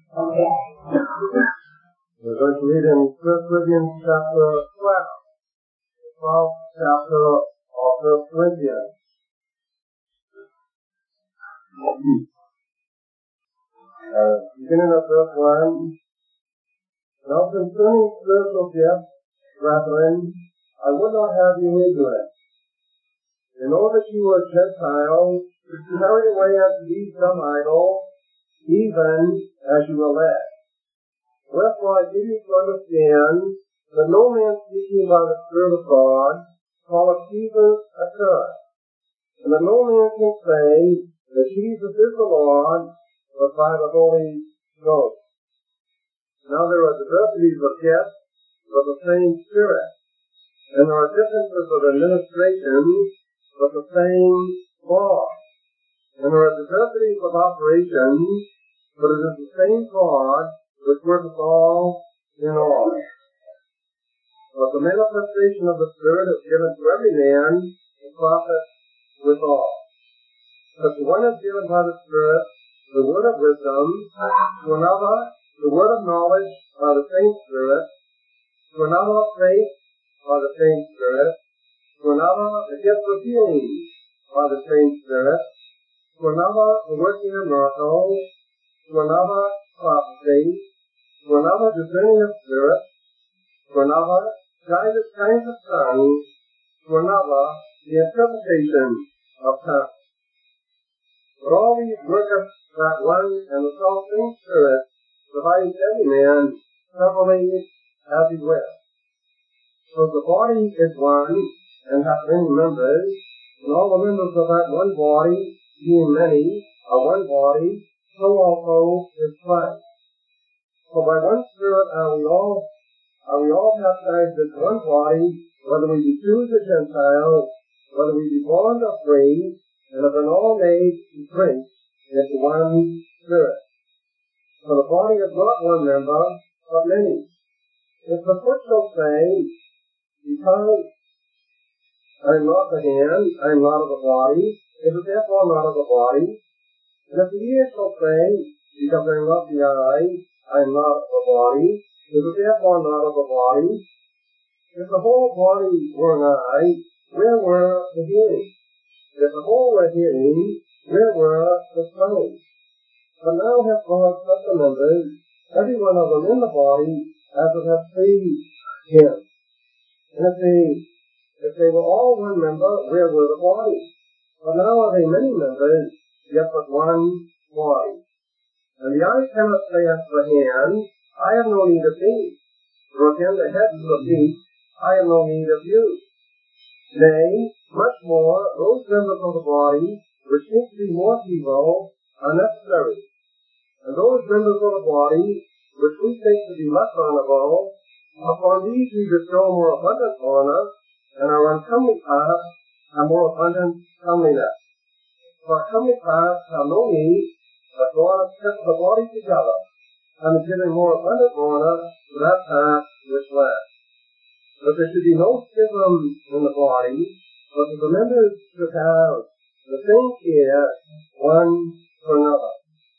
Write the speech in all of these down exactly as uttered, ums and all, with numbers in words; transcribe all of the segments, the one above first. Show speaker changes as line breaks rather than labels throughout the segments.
Okay.
We're going to read in First Corinthians chapter twelve, the twelfth chapter of First Corinthians. Uh, beginning of verse one. Now concerning spiritual gifts, brethren, I would not have you ignorant. In order that you were Gentiles, carried away unto these dumb idols, even as you were led. Wherefore I give you to understand that no man speaking by the Spirit of God calleth Jesus accursed, and that no man can say that Jesus is the Lord but by the Holy Ghost. Now there are diversities of gifts, but the same Spirit, and there are differences of administration, but the same God. And there are diversities of operations, but it is the same God which worketh all in all. But the manifestation of the Spirit is given to every man to profit withal. But to one is given by the Spirit the word of wisdom, to another the word of knowledge by the same Spirit, to another faith by the same Spirit, to another the gift of healing by the same Spirit, to another the working of miracles, to another prophecy, to another discerning of spirits, to another divers kinds of tongues, to another the interpretation of tongues. But all these worketh that one and the self-same Spirit, dividing every man severally as he will. So the body is one, and hath many members, and all the members of that one body, being many, are one body, so also is Christ. For by one Spirit are we all are we all baptized into one body, whether we be Jews or Gentiles, whether we be bond or free, and have been all made to drink into one Spirit. For the body is not one member, but many. If the foot shall say, because I am not the hand, I am not of the body, is it therefore not of the body? And if the ear shall say, because I am not the eye, I am not of the body, is it therefore not of the body? If the whole body were an eye, where were the hearing? If the whole were hearing, where were the smelling? But now hath God set the members, every one of them in the body, as it hath pleased him. And if they, if they were all one member, where were the body? But now are they many members, yet but one body. And the eye cannot say unto the hand, I have no need of thee. Nor can the head to the feet, I have no need of you. Nay, much more, those members of the body, which seem to be more feeble, are necessary. And those members of the body, which we think to be less honorable, upon these we bestow more abundant honor, and our uncomely parts have more abundant comeliness. For comely parts have no need, but God has kept the body together, and is giving more abundant honor to that part which lacks. But there should be no schism in the body, but that the members should have the same care one for another.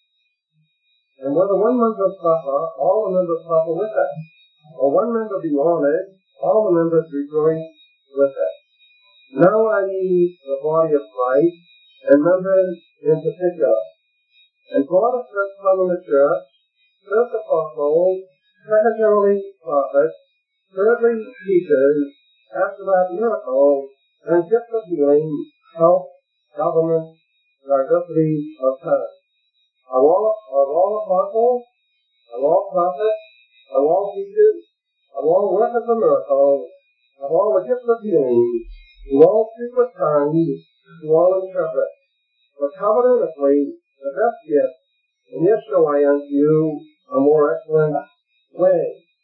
And whether one member suffer, all the members suffer with it. Or one member be honored, all the members rejoice with it. Now I need the body of Christ, and members in particular. And God has set some in the church, first apostles, secondarily prophets, thirdly teachers, after that miracles, and gifts of healing, health, government, diversity of tongues. Of all, of all apostles, of all prophets, of all teachers, of all workers of miracles, of all the gifts of healing, to all speak with tongues, to all interpret. But covet earnestly the best gift, and yet show I unto you a more excellent way.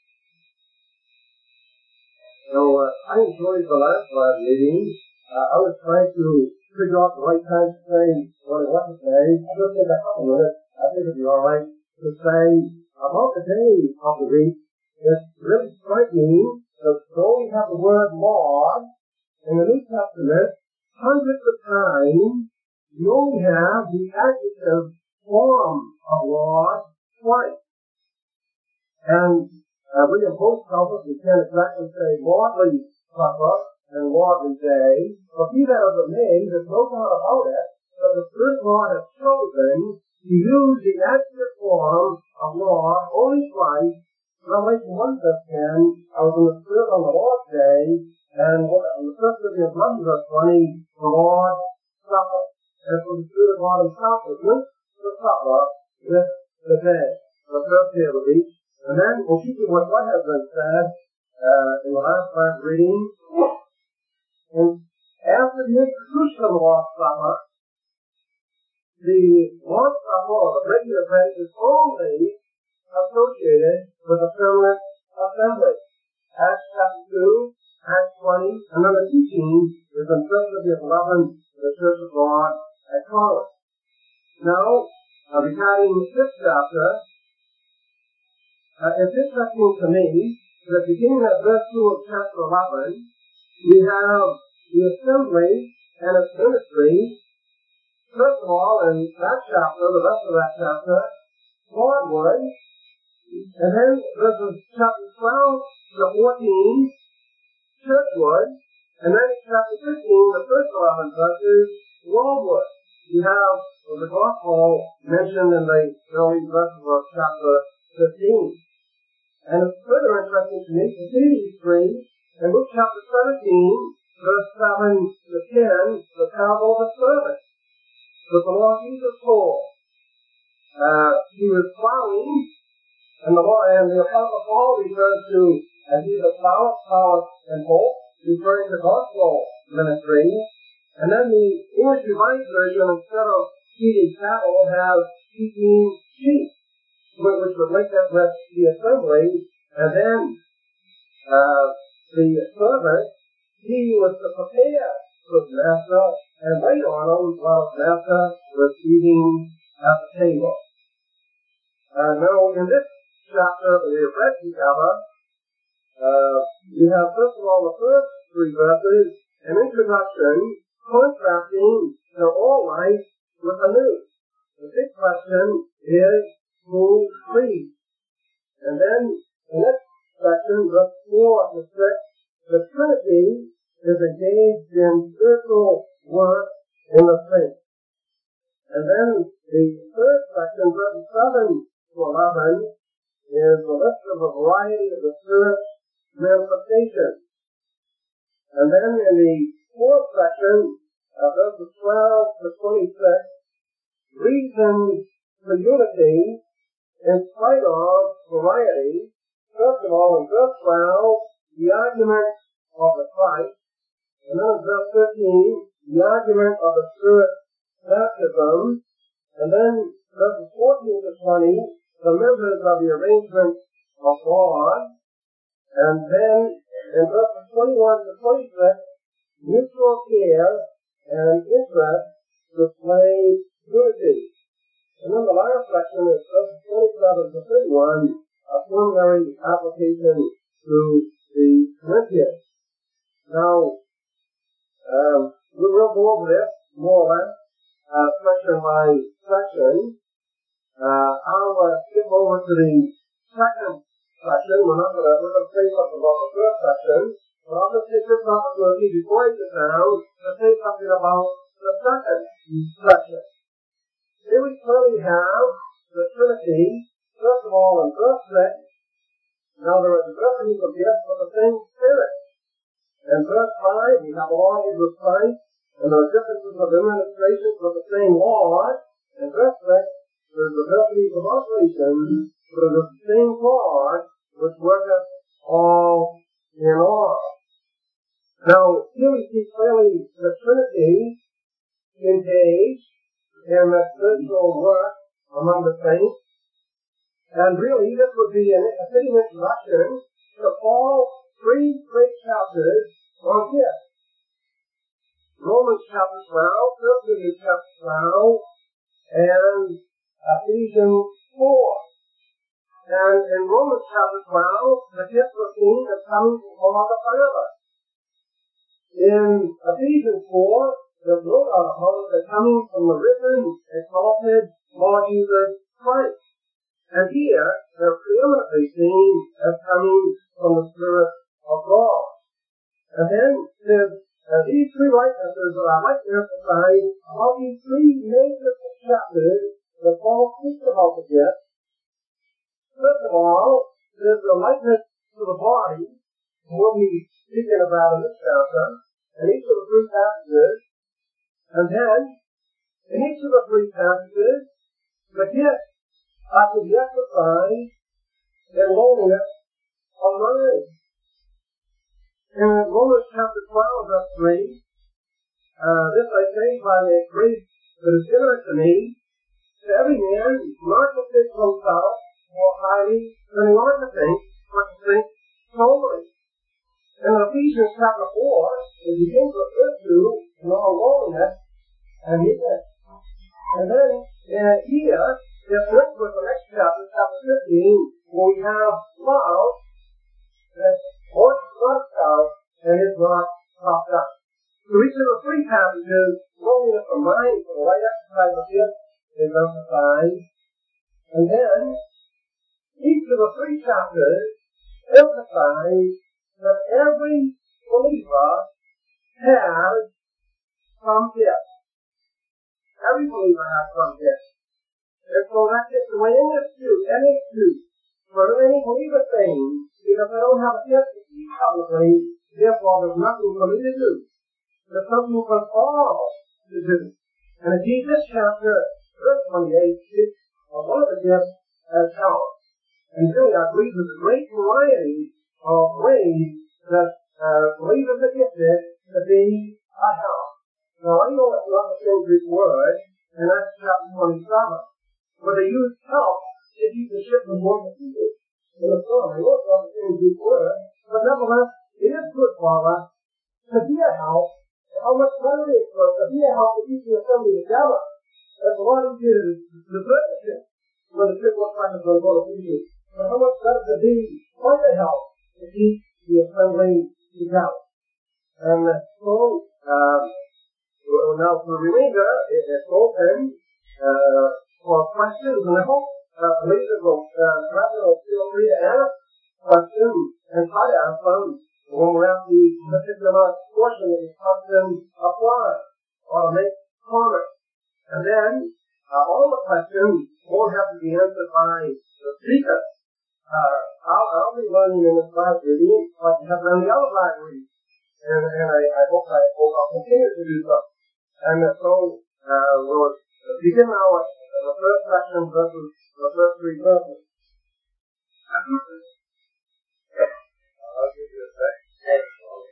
So, uh, I enjoyed the last live meeting. Uh, I was trying to figure out the right time to say what I want to say. I'm going to take a couple minutes. I think it'll be alright to say about the day of the week. It's really striking that though we have the word Lord in the New Testament, hundreds of times you only have the adjective form of Lord twice. And uh, William Booth tells us we can't exactly say lordly supper and lordly day, but be that as it may, there's no doubt about it that the Spirit of God has chosen to use the adjective form of Lord only twice. Revelation one fifteen, I was in the Spirit on the Lord's day, and in the first Corinthians eleven verse twenty, the Lord's Supper. And so the Spirit of God himself is linked the supper with the day, the first day of the week. And then, in keeping with what has been said uh, in the last part reading, and after the institution of the Lord's Supper, the Lord's Supper, or the breaking of bread, is only associated with a permanent assembly. Acts chapter two, Acts twenty, and then the teaching is in First Corinthians eleven, the Church of God at Corinth. Now, uh, regarding this chapter, uh, it's interesting to me that beginning at verse two of chapter eleven, we have the assembly and its ministry. First of all, in that chapter, the rest of that chapter, Lordward, and then verses chapter twelve to fourteen, Churchward, and then in chapter fifteen, the first eleven verses, Worldward. You have the gospel mentioned in the early verses of chapter fifteen. And it's further interesting to me to see these three in Luke chapter seventeen, verse seven to ten, the parable of the servant. That the Lord Jesus told. Uh, he was plowing, and the Lord, and the Apostle Paul refers to as he that ploweth, ploweth, and hope, referring to gospel ministry. And then the English Revised Version, instead of feeding cattle, has feeding sheep, which would link up with the assembly. And then uh, the servant, he was to prepare his master and wait on him while his master was eating at the table. Uh, now, in this chapter that we have read together, uh, we have, first of all, the first three verses, an introduction contrasting their old life with the new. The big question is, who please? And then, the next section, verse four to six, the Trinity is engaged in spiritual work in the saints. And then the third section, verses seven to eleven, is the list of a variety of the Spirit's manifestations. And then in the fourth section, uh, verses twelve to twenty-six, reasons for unity in spite of variety. First of all, in verse twelve, the argument of the Christ. And then in verse thirteen, the argument of the Spirit's baptism. And then verses fourteen to twenty, the members of the arrangement of God. And then in verses twenty-one to twenty-six, mutual care and interest display unity. And then the last section is verses twenty-seven to thirty-one, a preliminary application to the Corinthians. Now, um, we will go over this more or less, uh, section by section. Uh, I'll uh, skip over to the second section. We're not going to, we're going to say something about the first section, but I'll just take this opportunity before I sit down to say something about the second section. Here we clearly have the Trinity, first of all, in verse six. Now there are diversities of gifts of the same Spirit. In verse five, we have the Lord Jesus Christ, and there are differences of administrations of the same Lord. In verse six, there are diversities of operations, but it is the same God which worketh all in all. Now, here we see clearly the Trinity engaged in the spiritual work among the saints. And really, this would be an, a fitting introduction to all three great chapters on gifts. Romans chapter twelve, First Corinthians chapter twelve, and Ephesians four. And in Romans chapter twelve, the gifts are seen as coming from God the Father. In Ephesians four, there's no doubt about it, they're coming from the risen, exalted Lord Jesus Christ. And here, they're preeminently manifestly seen as coming from the Spirit of God. And then there's uh, these three likenesses that I'd like to emphasize are these three major chapters that Paul speaks about the gift. First of all, there's the likeness to the body, we'll be speaking about in this chapter, and each of the three passages. And then, in each of the three passages, the gift are to be exercised in lowliness of mind. In Romans chapter twelve, verse three, uh, this I say by the grace that is given to me, to every man not to think of himself more highly than he ought to think, but to think soberly. In Ephesians chapter four, it begins with verse two, in all lowliness and meekness. And then uh, here, it's linked with the next chapter, chapter fifteen, where we have love that works not out and is not puffed up. So each of the three passages, lowliness of mind for the right exercise of gift is emphasized. And then, each of the three chapters emphasize that every believer has some gift. Every believer has some gift. And so that takes away any excuse, any excuse for any believer saying, because I don't have a gift to speak publicly, therefore there's nothing for me to do. There's something for all to do. And indeed this chapter, verse twenty-eight, speaks of one of the gifts as talent. And really, I believe there's a great variety of ways that uh, believers are gifted to be a help. Now, I know it's not the same Greek word, and that's chapter twenty-seven. Where they use help to keep the ship from going to pieces in the storm. I know it's not the same Greek word, but nevertheless, it is good for us to be a help. How much better it is for us to be a help to keep the assembly together. It's a lot easier to desert the ship when the ship looks like it's going to go to pieces. But how much better to be quite a help to keep the assembly together. And so, um, now for the remainder, it, it's open uh, for questions, and I hope uh, believers will uh, feel free to ask questions and try to ask them when we're at the particular portion that these questions apply or make comments. And then uh, all the questions won't have to be answered by the speaker. Uh, I'll, I'll be learning in this class reading like you have done the other class reading. And, and I, I hope I hope I'll continue to do so. And uh, so uh, we'll begin now with the first section versus the first three verses. I'll give you a second.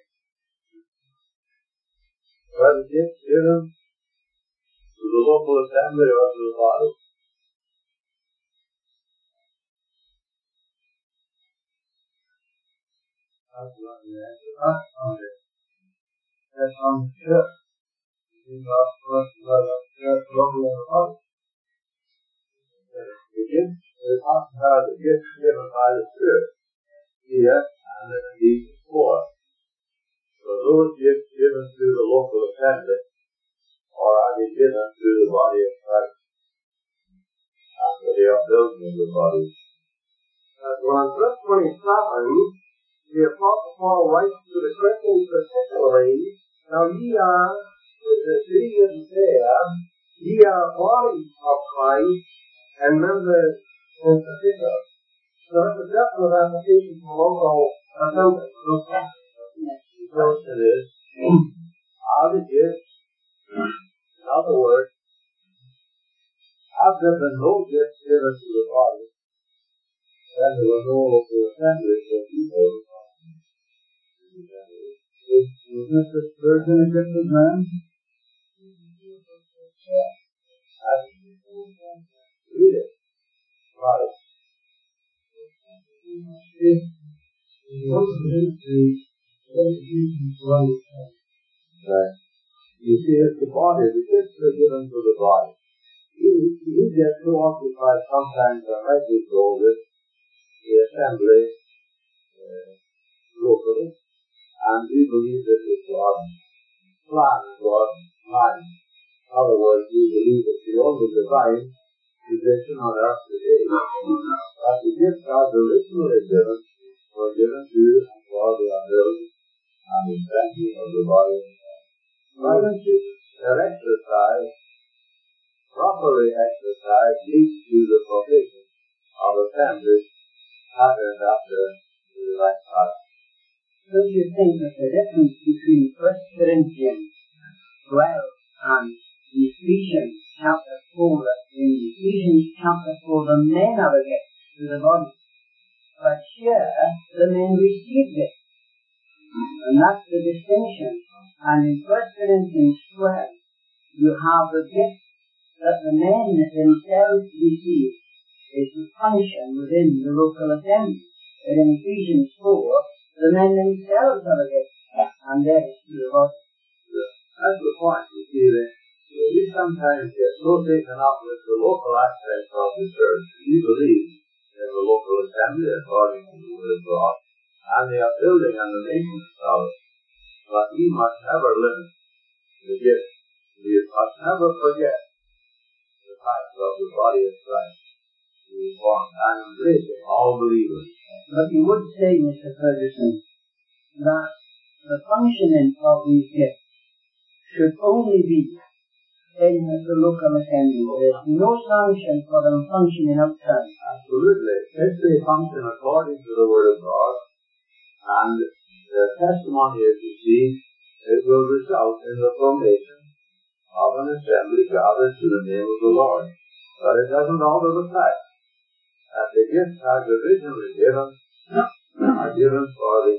Was the gift given to the local assembly or to the body? That's not the answer. That's on it. That's on the church. You know, first, the church local and the body. The gift is talking about the gift given by the Spirit here and then indeed before. So those gifts given to the local assembly, or are they given to the body of Christ? After the upbuilding of the body. Uh, well, in verse twenty-seven, the Apostle Paul writes to the Christians particularly, now ye are, the city is there, ye are bodies of Christ, and members in particular. So that's a definite application for local assembly. The question is, are the gifts, in other words, have there been no gifts given to the body, then there were no local assemblies for people. Was this the spiritually gifted man? Read it. Right. Right. You see, it's the body, the gifts are given to the body. We, we get so occupied sometimes, and rightly so, with the assembly uh, locally, and we believe that it's God's plan, God's mind. In other words, we believe that the only design position on earth today. But the gifts God originally given were given to and for the ability and the strengthening of the body. Friendships are exercised, properly exercised, leads to the provision of assemblies patterned after the right pattern.
So you think that the difference between First Corinthians twelve and Ephesians chapter four, in Ephesians chapter four, the men are a gift to the body, but here the men received it, and that's the distinction. And in First Corinthians twelve, you have the gift that the men themselves receive is to function within the local assembly. But in Ephesians four, the men themselves are a gift, and that is to the body.
That's the point. You see that we sometimes get so taken up with the local aspects of the church. We believe in the local assembly according to the Word of God, and the upbuilding and the maintenance of it. But we must never limit the gift. We must never forget the fact of the body of Christ. We form and embracing all believers.
But you would say, Mister Ferguson, that the functioning of these gifts should only be in the local assembly. There is no sanction for them functioning outside.
Absolutely. If they function according to the Word of God and the testimony is received, it will result in the formation of an assembly gathered to the name of the Lord. But it doesn't alter the fact that the gifts as originally given are given for the,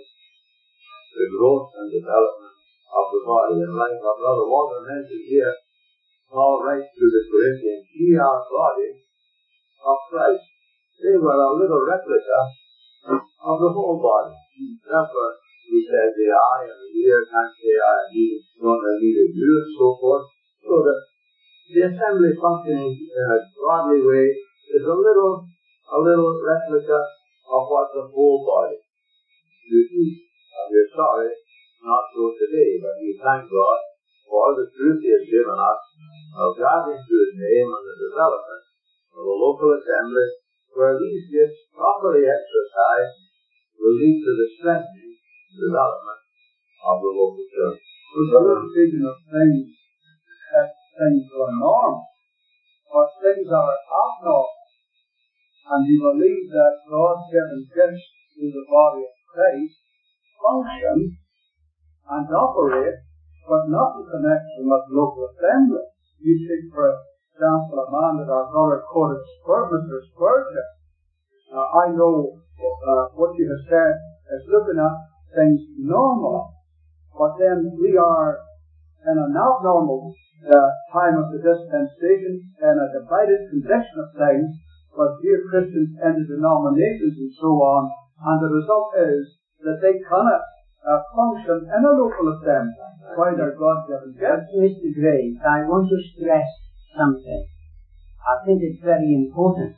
the growth and development of the body. And like our brother Walter mentioned here, Paul writes to the Corinthians, ye are body of Christ. They were a little replica of the whole body. Therefore, he says the eye and the ear can't say I need one and needed you, and so forth. So that the assembly functioning in a godly way is a little, a little replica of what the whole body should be. And we're sorry, not so today, but we thank God for the truth He has given us of gathering to His name and the development of a local assembly where these gifts properly exercised will lead to the strengthening and development of the local church.
We're speaking of things that things are normal, but things are abnormal. And we believe that God-given gifts to the body of Christ function and operate, but not in connection with local assembly. You take, for example, a man that our brother quoted, Mister Spurgeon. Uh, I know uh, what you have said is looking at things normal, but then we are in an abnormal uh, time of the dispensation, in a divided condition of things, with dear Christians into denominations and so on, and the result is that they cannot uh, function in a local assembly while they're God-given gifts.
Mister Gray, I want to stress something. I think it's very important.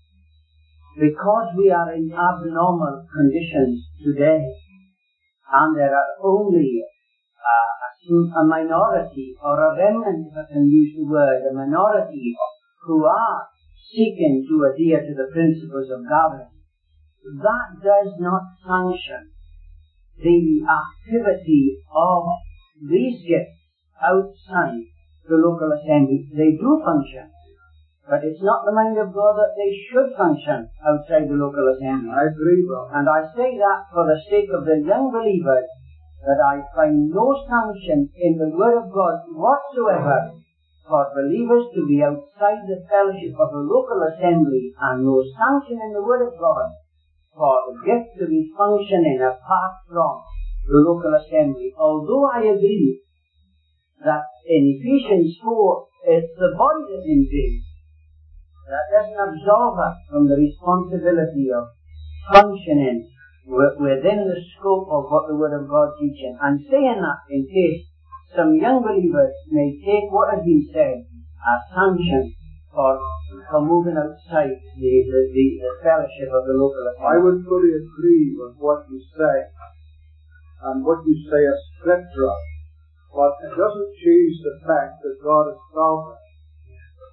Because we are in abnormal conditions today, and there are only uh, a minority, or a remnant, if I can use the word, a minority who are seeking to adhere to the principles of gathering, that does not sanction the activity of these gifts outside the local assembly. They do function, but it's not the mind of God that they should function outside the local assembly.
I agree, brother.
And I say that for the sake of the young believers, that I find no sanction in the Word of God whatsoever for believers to be outside the fellowship of the local assembly, and no sanction in the Word of God for the gift to be functioning apart from the local assembly. Although I agree that in Ephesians four, it's the body that invades, that doesn't absolve us from the responsibility of functioning within the scope of what the Word of God teaches. I'm saying that in case some young believers may take what has been said as sanction for, for moving outside the, the, the, the fellowship of the local assembly.
I would fully agree with what you say, and what you say is scriptural, but it doesn't change the fact that God is sovereign,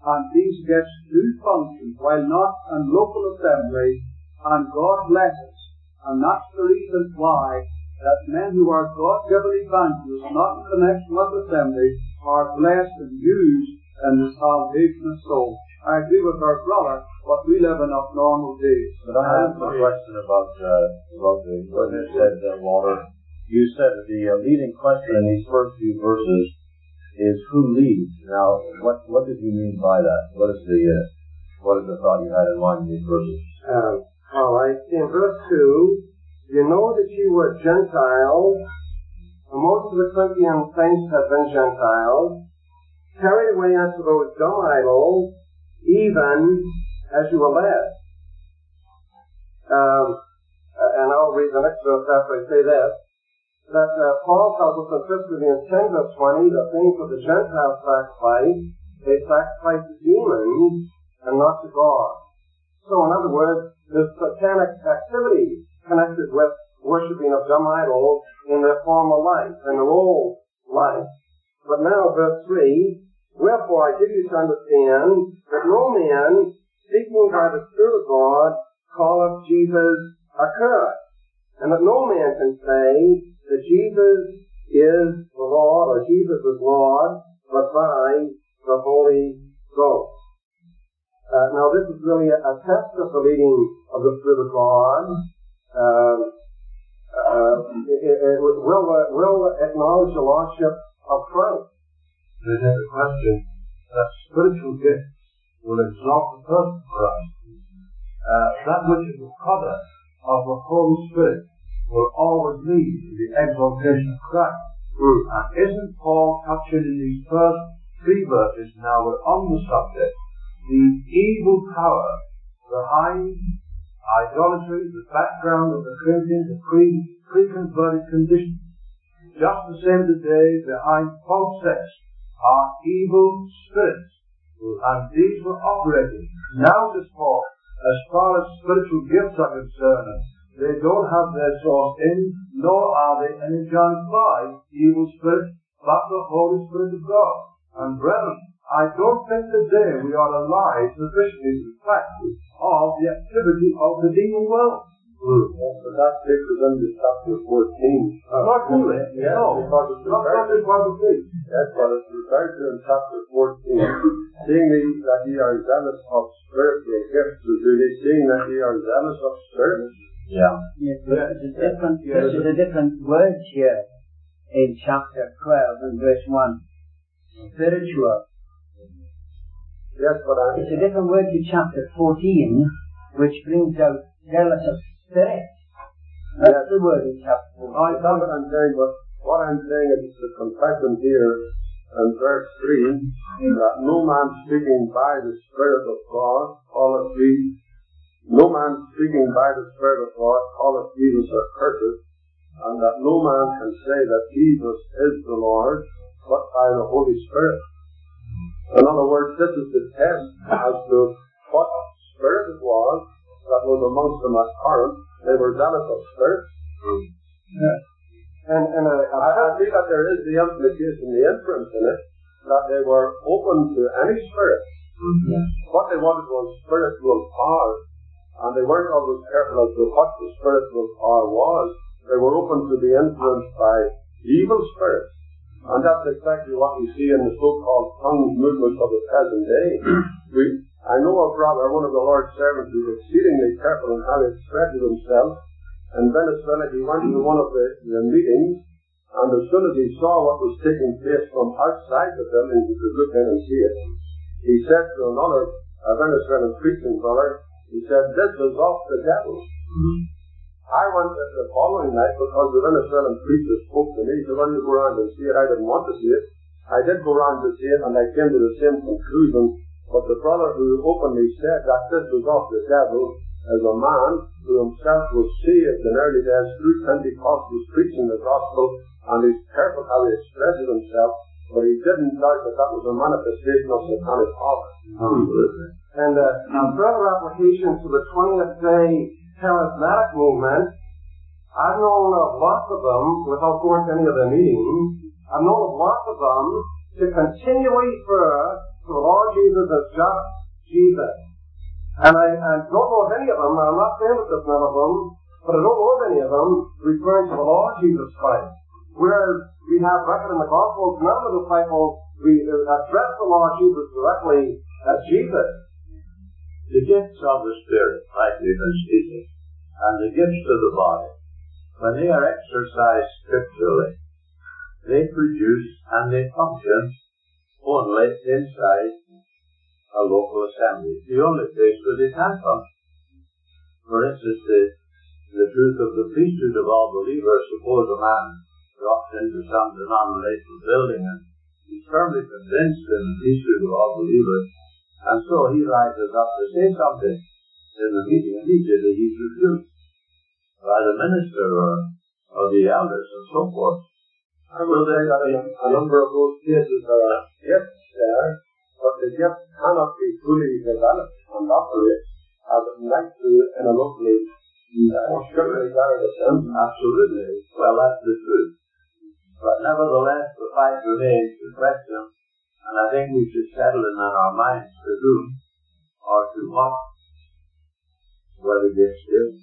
and these gifts do function while not in local assembly, and God blesses. And that's the reason why that men who are God-given evangelists, not in connection with assembly, are blessed and used in the salvation of souls. I agree with our brother, but we live in abnormal days.
But I have a question about, uh, about the, what you said, uh, Walter. You said that the uh, leading question in these first few verses is who leads. Now, what what did you mean by that? What is the uh, what is the thought you had in mind in these verses?
Uh, all right. In verse two, you know that you were Gentiles. Most of the Corinthian saints have been Gentiles, carried away unto those dumb idols, even as you were led. Um, and I'll read the next verse after I say this. That uh, Paul tells us in First Corinthians ten, verse twenty, the things that the Gentiles sacrifice, they sacrifice to demons and not to God. So, in other words, there's satanic activity connected with worshipping of dumb idols in their former life, in their old life. But now, verse three, wherefore I give you to understand that no man, speaking by the Spirit of God, calleth Jesus accursed, and that no man can say that Jesus is the Lord, or Jesus is Lord, but by the Holy Ghost. Uh, now this is really a, a test of the leading of the Spirit of God. Uh, uh, it, it, it will, uh, will acknowledge the Lordship of Christ.
There's a question that spiritual gifts will exalt the person for us. Uh, that which is the product of the Holy Spirit will always lead to the exaltation of Christ.
Mm.
And isn't Paul touching in these first three verses, now we're on the subject, the evil power behind idolatry, the background of the Corinthians, the pre, pre-converted condition. Just the same today, behind false sects are evil spirits. And these were operating. Now, says Paul, as far as spiritual gifts are concerned, they don't have their source in, nor are they energized by evil spirits, but the Holy Spirit of God. And brethren, I don't think today we are alive sufficiently to the fact of the activity of the demon world.
Mm. Yes, but that takes us into chapter fourteen.
Uh, not really,
yes,
no.
Because it's
not
referred to,
yes,
but it's referred to in chapter fourteen. Seeing that ye are zealous of spiritual gifts, do they seeing that ye are zealous of spirits?
Yeah. Yes, but
yes.
there's a different, yes. there's a different word here in chapter twelve and verse one. Spiritual.
Yes, but I...
It's a different word to chapter fourteen, which brings out zealous of spirit. That's yes. the word in chapter fourteen.
I know what I'm saying, but what I'm saying is the confession here in verse three, that no man speaking by the Spirit of God calleth thee No man speaking by the Spirit of God calleth Jesus accursed, and that no man can say that Jesus is the Lord, but by the Holy Spirit. In other words, this is the test as to what spirit it was that was amongst them at Corinth. They were zealous of spirits.
Yeah. And, and uh,
I, I feel that there is the implication, the inference in it, that they were open to any spirit.
Mm-hmm.
What they wanted was spiritual power. And they weren't always careful as to what the spiritual power was. They were open to be influenced by evil spirits. And that's exactly what we see in the so-called tongues movement of the present day. we, I know a brother, one of the Lord's servants, who was exceedingly careful in how he expressed himself. In Venezuela, he went to one of the, the meetings, and as soon as he saw what was taking place from outside the building, he could look in and see it. He said to another a Venezuelan preaching brother, he said, "This is of the devil." Mm-hmm. I went the following night because the Venezuelan preacher spoke to me. He said, "Why don't you go around and see it?" I didn't want to see it. I did go around to see it, and I came to the same conclusion. But the brother who openly said that this was of the devil is a man who himself was saved in early days through Pentecostals preaching the gospel, and he's careful how he expresses himself, but he didn't doubt that that was a manifestation of satanic power.
Mm-hmm. And uh, now further application to the twentieth day charismatic movement, I've known of lots of them, without going to any of their meetings, I've known of lots of them to continually refer So the Lord Jesus is just Jesus. And I, I don't know of any of them, and I'm not saying that there's none of them, but I don't know of any of them referring to the Lord Jesus Christ. Whereas we have record in the Gospels, none of the disciples we address the Lord Jesus directly as Jesus.
The gifts of the Spirit, like we've been speaking, and the gifts of the body, when they are exercised scripturally, they produce and they function only inside a local assembly. The only place where they can function. For instance, the, the truth of the priesthood of all believers. Suppose a man drops into some denominational building and he's firmly convinced in the priesthood of all believers, and so he rises up to say something in the meeting, immediately he's refused by the minister or, or the elders and so forth.
I will say that in a number of those cases there are gifts there, but the gift cannot be fully developed and operated as it might do in a locally more strictly carried assembly.
Absolutely. Well, that's the truth. But nevertheless, the fact remains the question, and I think we should settle in on our minds to whom or to what were the gifts given.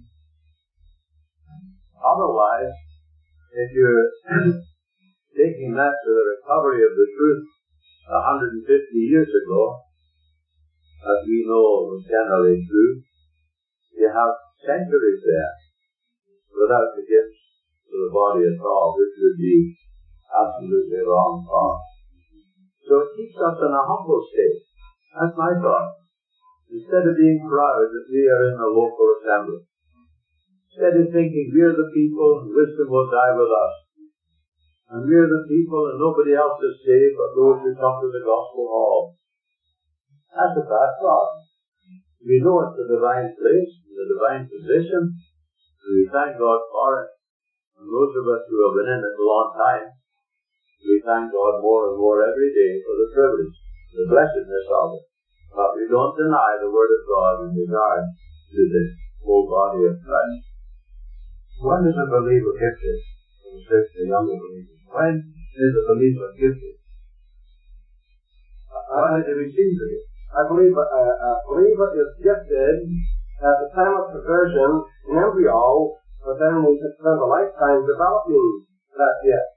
Otherwise, if you're taking that to the recovery of the truth one hundred fifty years ago, as we know was generally true, you have centuries there without the gifts to the body at all, which would be absolutely wrong thought. So it keeps us in a humble state. That's my thought. Instead of being proud that we are in a local assembly, instead of thinking we're the people and wisdom will die with us, and we're the people and nobody else is saved but those who come to the gospel hall. That's a bad thought. We know it's the divine place, the divine position, and we thank God for it. And those of us who have been in it a long time, we thank God more and more every day for the privilege, the blessedness of it. But we don't deny the Word of God in regard to the whole body of Christ. When is a believer gifted? The younger believers. When is a believer gifted? When did he receive the gift?
I believe a, a believer is gifted at the time of conversion in embryo, but then we can spend a lifetime developing that gift.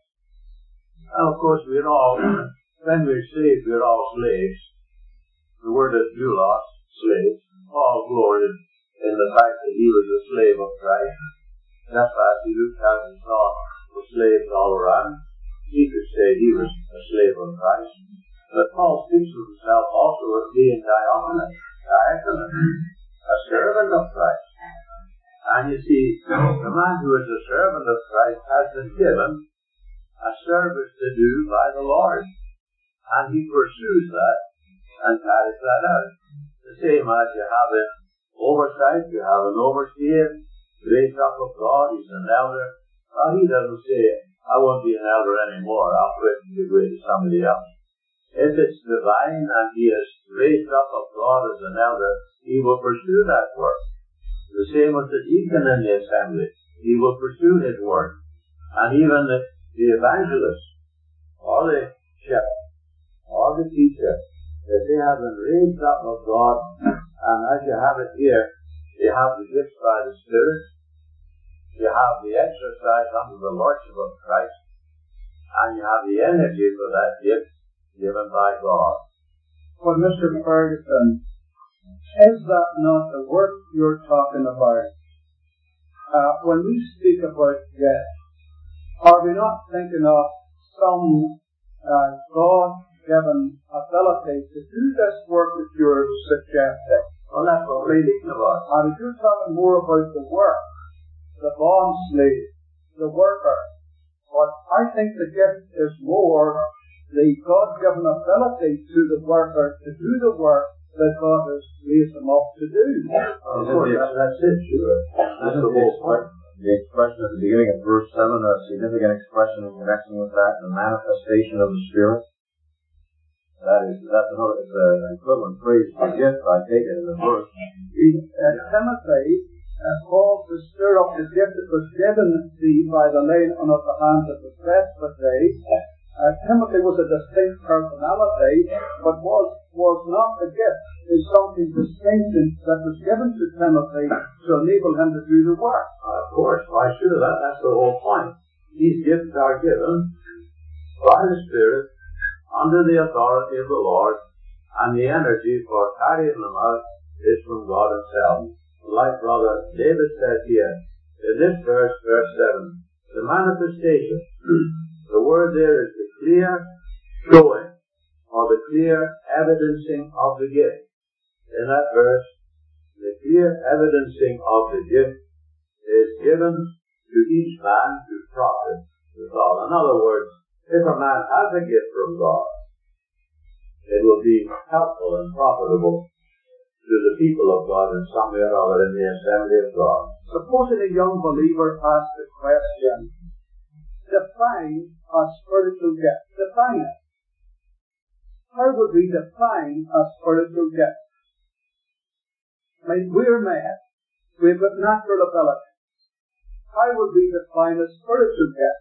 And of course, we're all, when we're saved, we're all slaves. The word is doulos, slaves. Paul gloried in the fact that he was a slave of Christ. That's why he looked out and saw the slaves all around. He could say he was a slave of Christ. But Paul speaks of himself also as being diakonos, diakonos, a servant of Christ. And you see, the man who is a servant of Christ has been given a service to do by the Lord. And he pursues that and carries that out. The same as you have in oversight, you have an overseer, raised up of God, he's an elder. Well, he doesn't say, I won't be an elder anymore, I'll quit and give way to somebody else. If it's divine and he is raised up of God as an elder, he will pursue that work. The same with the deacon in the assembly. He will pursue his work. And even the, the evangelist, or the shepherd, or the teacher, if they have been raised up of God, and as you have it here, you have the gifts by the Spirit, you have the exercise under the Lordship of Christ, and you have the energy for that gift given by God.
Well, Mister Ferguson, is that not the work you're talking about? Uh, when we speak about gifts, are we not thinking of some uh, God-given ability to do this work that you're suggesting?
Well, that's what we're speaking about.
And if you're talking more about the work, the bond slave, the worker, but I think the gift is more the God-given ability to the worker to do the work that God has raised them up to do.
Of course, that, that's it, sure. That's the whole point.
The expression at the beginning of verse seven, a significant expression in connection with that, the manifestation of the Spirit. That is, that's another, it's an equivalent phrase for gift, I take it in the verse.
Uh, Timothy uh, calls the Spirit of the gift that was given thee by the laying on of the hands of the presbytery, Uh, Timothy was a distinct personality, but was was not a gift. Is something distinct that was given to Timothy to enable him to do the work.
Uh, of course, why should that? That's the whole point. These gifts are given by the Spirit under the authority of the Lord, and the energy for carrying them out is from God Himself. Like Brother David says here, in this verse, verse seven, the manifestation, the word there is the clear showing, or the clear evidencing of the gift. In that verse, the clear evidencing of the gift is given to each man to profit withal. In other words, if a man has a gift from God, it will be helpful and profitable to the people of God in some way or other in the assembly of God.
Supposing a young believer asks the question, define a spiritual gift. Define it. How would we define a spiritual gift? I mean, we're men. We've got natural ability. How would we define a spiritual gift?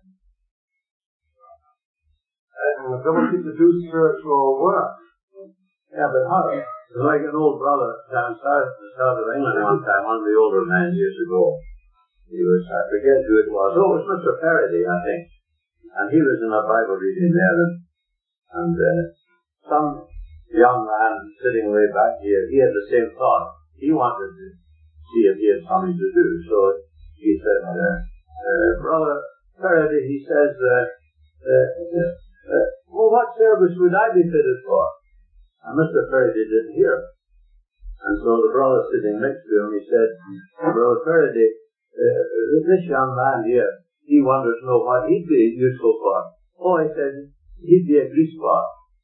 An ability to do spiritual work.
Yeah, but how? Like an old brother down south, in the south of England one time, one of the older men years ago. He was, I forget who it was. Oh, it was Mister Faraday, I think. And he was in a Bible reading there, and, and uh, some young man sitting way back here, he had the same thought. He wanted to see if he had something to do. So he said, uh, uh, Brother Faraday, he says, uh, uh, uh, uh, well, what service would I be fitted for? And Mister Faraday didn't hear him. And so the brother sitting next to him, he said, Brother Faraday, uh, this young man here, he wonders to know what he'd be useful for. Oh, he said, he'd be a grease spot.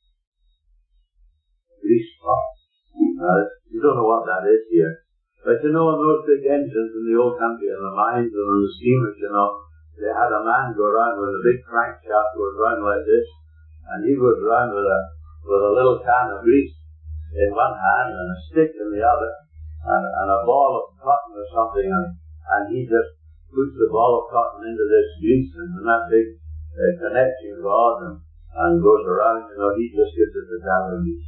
Grease spot. Uh, you don't know what that is here. But you know, in those big engines in the old country, in the mines and in the steamers, you know, they had a man go around with a big crankshaft goes around like this, and he goes around with a with a little can of grease in one hand and a stick in the other, and, and a ball of cotton or something, and, and he just puts the ball of cotton into this grease and in that big uh, connecting rod and, and goes around, you know, he just gives it the down grease.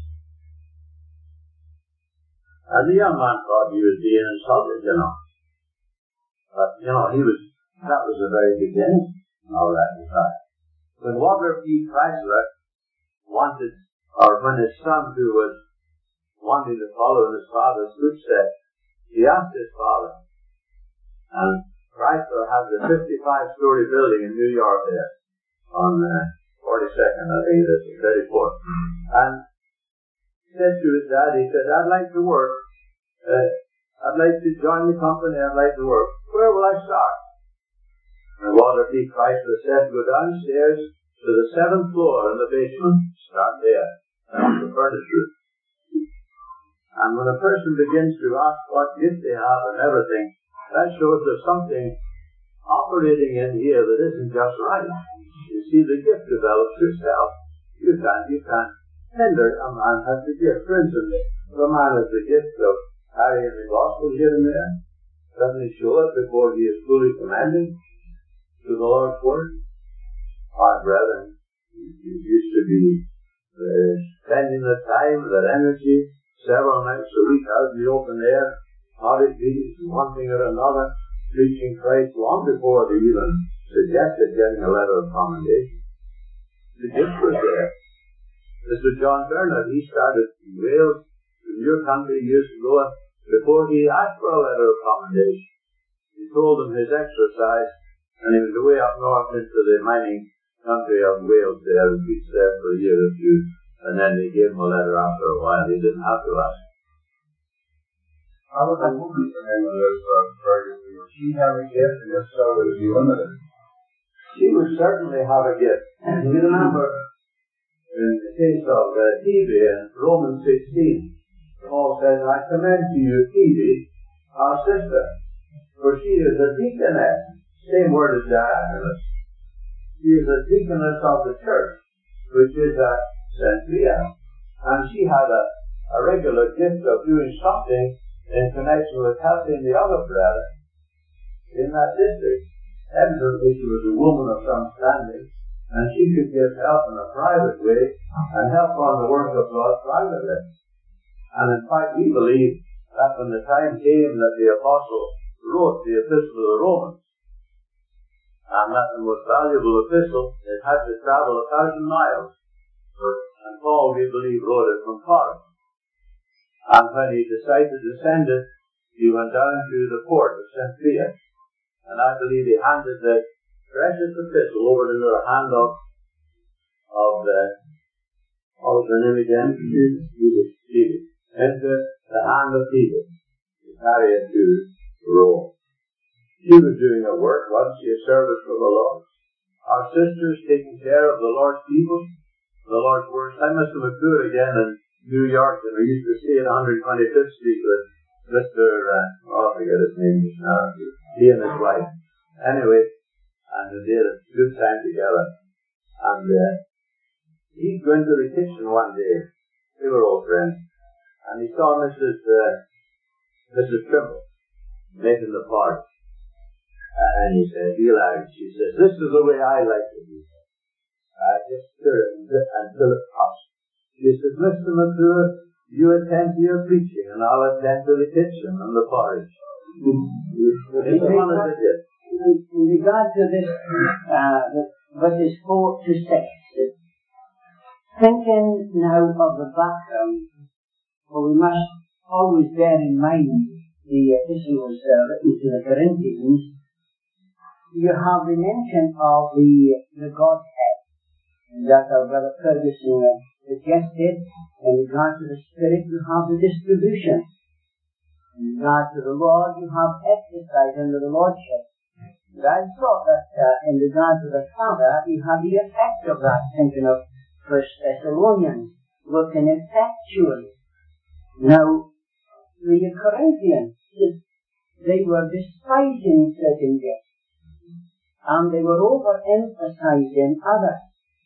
And the young man thought he was being insulted, you know. But, you know, he was, that was the very beginning of that desire. When Walter P. Chrysler wanted, or when his son who was wanting to follow in his father's footsteps, he asked his father, and Chrysler had the fifty-five story building in New York there, on uh, forty-second, I think it is, thirty-fourth. And said to his dad, he said, I'd like to work, uh, I'd like to join the company, I'd like to work. Where will I start? And Walter P. Chrysler said, go downstairs to the seventh floor in the basement, start there, down the furnace room. And when a person begins to ask what gift they have and everything, that shows there's something operating in here that isn't just right. You see, the gift develops itself. You can't, you can't hinder a man has the gift. For instance, if a man has the gift of carrying the gospel here and there, doesn't he show it before he is fully commended to the Lord's word? My brethren, you used to be uh, spending the time, that energy, several nights a week out in the open air, cottage meetings, one thing or another, preaching Christ long before they even suggested getting a letter of commendation. The gift was there. Mister John Bernard, he started in Wales, in your country years ago, before he asked for a letter of commendation. He told them his exercise, and he was away up north into the mining country of Wales there, and preached there for a year or two, and then they gave him a letter after a while. He didn't have to ask.
How would the woman remember this Ferguson? Would she have a gift, and if so, would it be limited?
She would certainly have a gift. And you remember, in the case of uh, Phoebe in Romans sixteen, Paul says, I commend to you Phoebe, our sister, for she is a deaconess. Same word as diaconess. She is a deaconess of the church, which is at Cenchrea. And she had a, a regular gift of doing something in connection with helping the other brethren in that district. Evidently she was a woman of some standing, and she could give help in a private way and help on the work of God privately. And in fact, we believe that when the time came that the apostle wrote the epistle to the Romans, and that the most valuable epistle, it had to travel a thousand miles. And Paul, we believe, wrote it from Corinth. And when he decided to send it, he went down to the port of Cenchrea. And I believe he handed the precious epistle over into the hand of, of the, what was her name again? Phoebe. Into the hand of Phoebe to carry it to Rome. She was doing her work, wasn't she, a service for the Lord. Our sisters taking care of the Lord's people, the Lord's works. I must have a tour again in New York, and we used to stay at one twenty-fifth Street with Mister Uh, oh, I forget his name now. He and his wife. Anyway, and they had a good time together. And uh, he'd go into the kitchen one day. They were old friends. And he saw Missus Uh, Missus Trimble making the porridge. And he said, Eli, she says, this is the way I like to do it. I just stir it until it pops. She says, Mister McClure, you attend to your preaching and I'll attend to the kitchen and the porridge. It's one of the gifts.
In regard to this, uh, verses four to six, thinking now of the background, for we must always bear in mind the epistle was uh, written to the Corinthians. You have the mention of the, the Godhead, and that our brother Ferguson uh, suggested. In regard to the Spirit, you have the distribution. In regard to the Lord, you have exercise under the Lordship. And I thought that uh, in regard to the Father, you have the effect of that, thinking of First Thessalonians, working effectually. Now, the Corinthians, they were despising certain gifts. And they were overemphasizing others.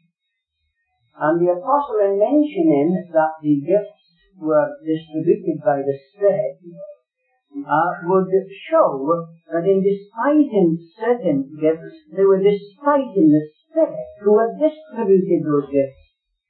And the apostle, in mentioning that the gifts were distributed by the Spirit, uh, would show that in despising certain gifts, they were despising the Spirit who had distributed those gifts.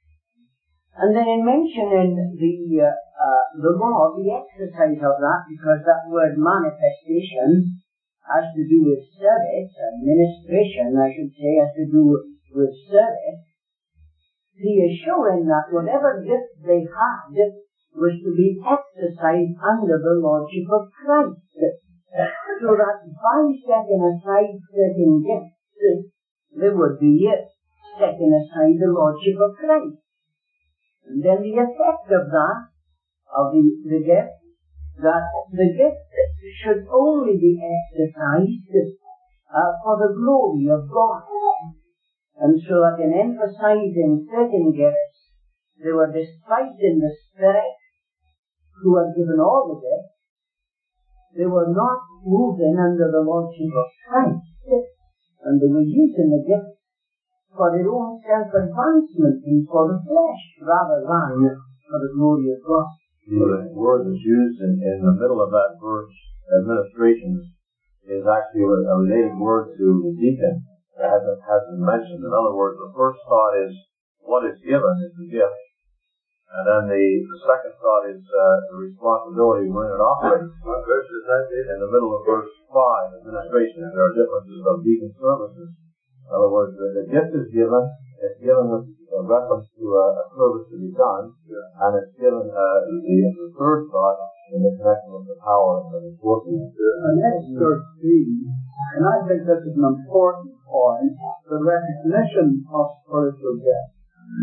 And then in mentioning the uh, uh, the law, the exercise of that, because that word manifestation has to do with service, administration, I should say, has to do with service. He is showing that whatever gift they had was to be exercised under the Lordship of Christ. So that by setting aside certain gifts, they would be setting aside the Lordship of Christ. And then the effect of that, of the, the gift, that the gift should only be exercised uh, for the glory of God. And so that in emphasizing certain gifts, they were despising the Spirit who had given all the gifts. They were not moving under the Lordship of Christ, and they were using the gifts for their own self-advancement and for the flesh, rather than for the glory of God.
The word that's used in, in the middle of that verse, administrations, is actually a, a related word to the deacon that hasn't, hasn't mentioned. In other words, the first thought is what is given is the gift. And then the, the second thought is uh, the responsibility when it operates. What verse is that? In the middle of verse five, administration. There are differences of deacon services. In other words, the, the gift is given. It's given with a reference to a, a service to be done, yeah. And it's given uh, the, the third thought in the connection with the power that it's working.
And that's thirteen, and I think this is an important point, the recognition of spiritual gifts.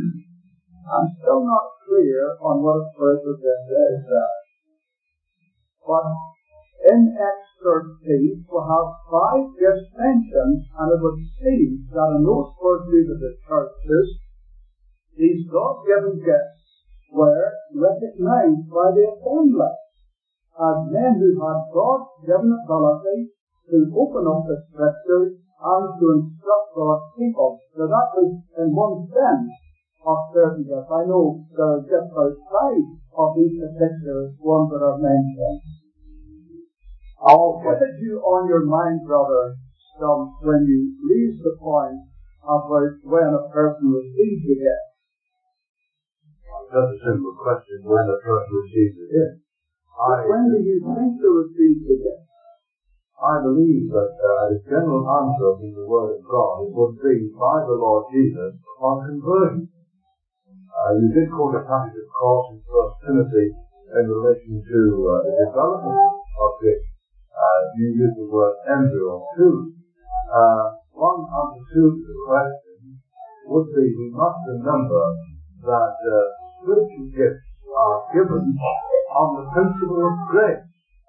I'm still not clear on what a spiritual gift is, uh, but in Acts thirteen, we have five gifts mentioned, and it would seem that in those first Methodist churches, these God-given gifts were recognized by the assembly as men who had God-given ability to open up the Scriptures and to instruct God's people. So that was, in one sense, of certain gifts. I know there are gifts outside of these particular ones that are mentioned. Oh, what did you on your mind, Brother Stubbs, when you raised the point about when a person receives the gift.
Just a simple question, when a person receives the gift. I,
when do you think to receive the gift?
I believe that uh, a general answer from the Word of God it would be by the Lord Jesus upon conversion. Uh, you did quote a passage, of course, in First Timothy in relation to uh, the development of this. Uh, you use the word embryo too. Uh, one answer to the question would be we must remember that uh, spiritual gifts are given on the principle of grace.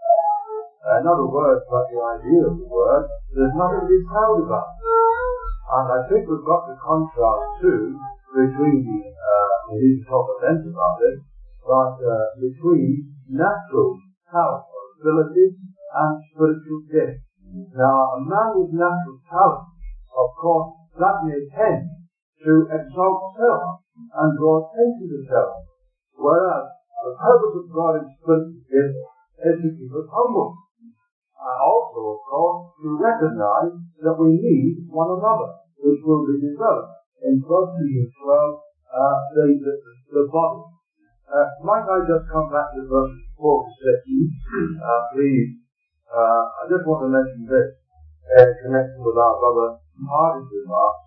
In other words, by the idea of the word, there's nothing to be proud about. And I think we've got to contrast too between, uh, we need to talk at length about this, but uh, between natural talent or ability and spiritual gift. Now, a man with natural talent, of course, that may tend to exalt self and draw attention to self. Whereas the purpose of God in spiritual gift is to keep us humble. And also, of course, to recognize that we need one another, which will be developed in First Corinthians twelve, uh, the, the, the body. Uh, might I just come back to verses four to six, uh, please? Uh, I just want to mention this in connection with our brother Hardy's remarks.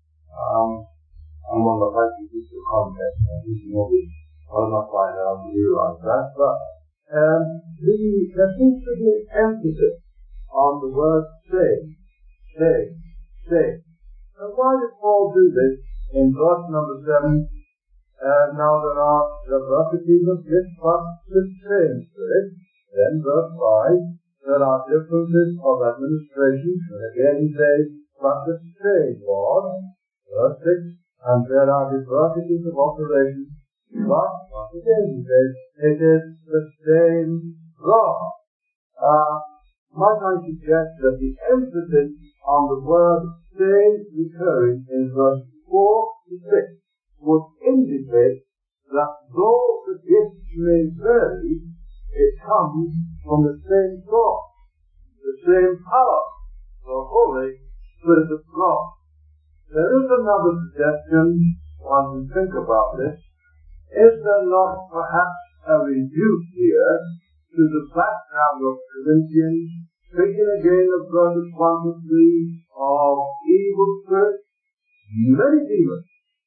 Um, I'm on the right to give the context. I think you know this. I'm not quite able to realize that, but Um, the, there seems to be an emphasis on the word say, say, say. And why did Paul do this in verse number seven? Uh, now there are diversities of gifts, but the same Spirit. Then verse five, there are differences of administration. And again he says, but the same Lord. Verse six, and there are diversities of operations. But, once again, he says, it is the same God. Uh, might I suggest that the emphasis on the word same recurring in verse four to six would indicate that though the gifts may vary, it comes from the same God, the same power, the Holy Spirit of God. There is another suggestion, one can think about this. Is there not perhaps a rebuke here to the background of Corinthians, speaking again of verses one to three, of evil spirits? Many demons,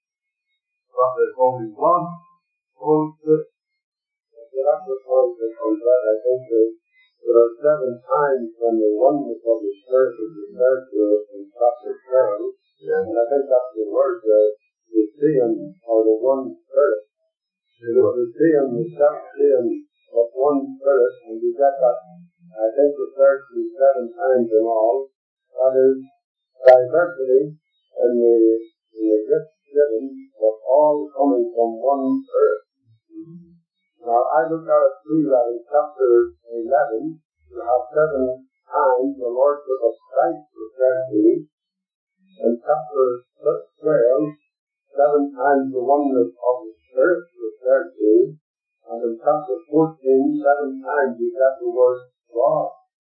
but there's only one Holy Spirit.
That's the point that comes out. I think that there are seven times when the oneness of the Spirit is referred to in chapter twelve, yeah. And I think that's the word that the seeing, or the one Spirit. The seeing, the self-seeing of one Spirit, and we get that, I think, referred to seven times in all. That is diversity in the, in the gifts given, but all coming from one Spirit. Mm-hmm. Now, I look at it through that in chapter eleven, you have seven times the Lordship of Christ referred to. In chapter twelve, seven times the oneness of the Spirit referred to. And in chapter fourteen, seven times you get the word God.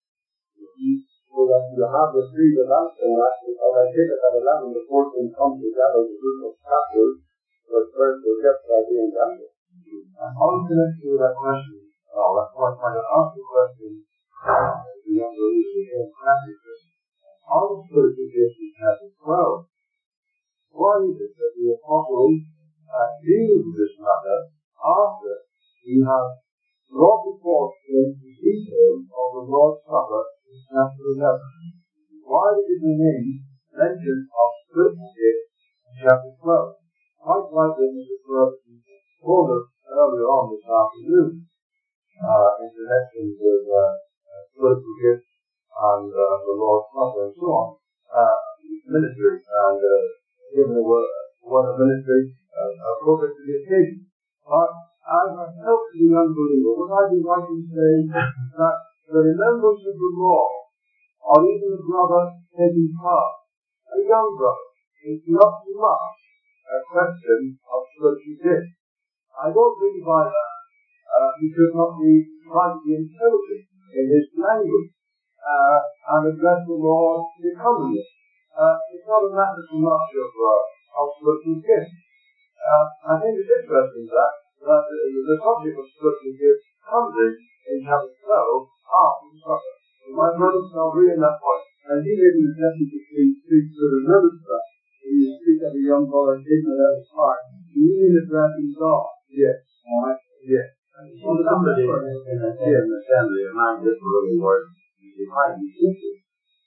So that you have the three developed in that, because I take it that eleven to fourteen come together as a group of chapters where spiritual gifts are being dealt.
And on connection with that question, oh, that's why I ask the question, the young believers again, practices, on spiritual gifts in chapter twelve, why is it that the apostles uh, deal with this matter after he has brought before us the details of the Lord's Supper in chapter eleven? Why did it remain mention of spiritual gifts in chapter twelve? Quite like Mister Ferguson told us earlier on this afternoon, uh, in connection with uh, uh, spiritual gifts and uh, the Lord's Supper and so on, uh, ministry and uh, giving a word, word of ministry uh, appropriate to the occasion. But as a healthy unbeliever, would I be right in saying that the remembrance of the Lord, or even a brother taking part, a young brother, is not too much a question of spiritual gifts? I don't mean by that uh, he should not be slightly intelligent in his language uh, and address the Lord becomingly. uh, it's not a matter so much of, uh, of spiritual gifts. Uh, I think it's interesting that, that the, the subject of spiritual gifts comes in in chapter twelve after the supper. My brother's now reading that point.
And he made an attempt to speak to the minister. He speak of a young boy taking it out of his heart. You mean addressing God?
Yes.
Alright?
Yes.
Well, somebody in the, in the assembly of man just really word, you might be teaching.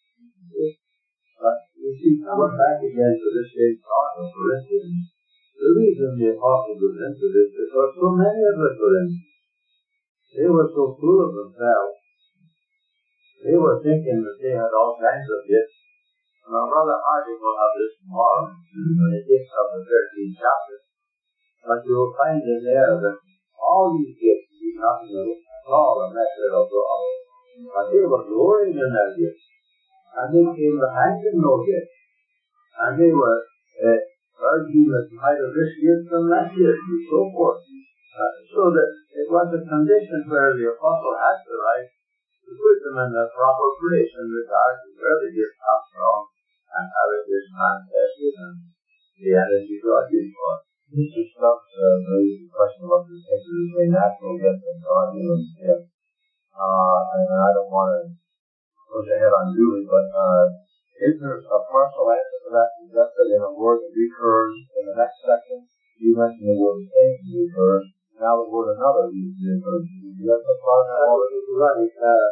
But you see, coming back again to this same thought of Corinthians, the reason the apostles were into this is because so many of the Corinthians, they were so full of themselves. They were thinking that they had all kinds of gifts. And our brother Harding will have this tomorrow when he takes up the thirteenth chapter. But you will find in there that all these gifts do nothing at all a method of God. But they were glorying in their gifts. And they came behind in no gifts. And they were uh, urging that you might have this gift and that gift and so forth. Uh, so that it was a condition where the apostle had to write to put them in the proper place in regard to where the gift comes from and how it is manifested and the energy God used for it. This is stuff uh, raises the question about the difference between natural gift and God-given gift. Uh, and I don't want to push ahead on Julie, but uh, is there a partial answer to that suggested in a word that recurs in the next section? You mentioned the word same recurs. Now the word another recurs. Do you have a thought on that?
Right. Uh,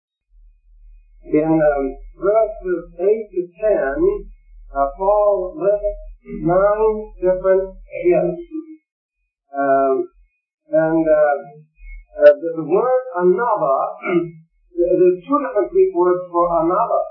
in um, verses eight to ten, uh, Paul lists nine different gifts. Um, and uh, uh, the, the word another, there's two different Greek words for another.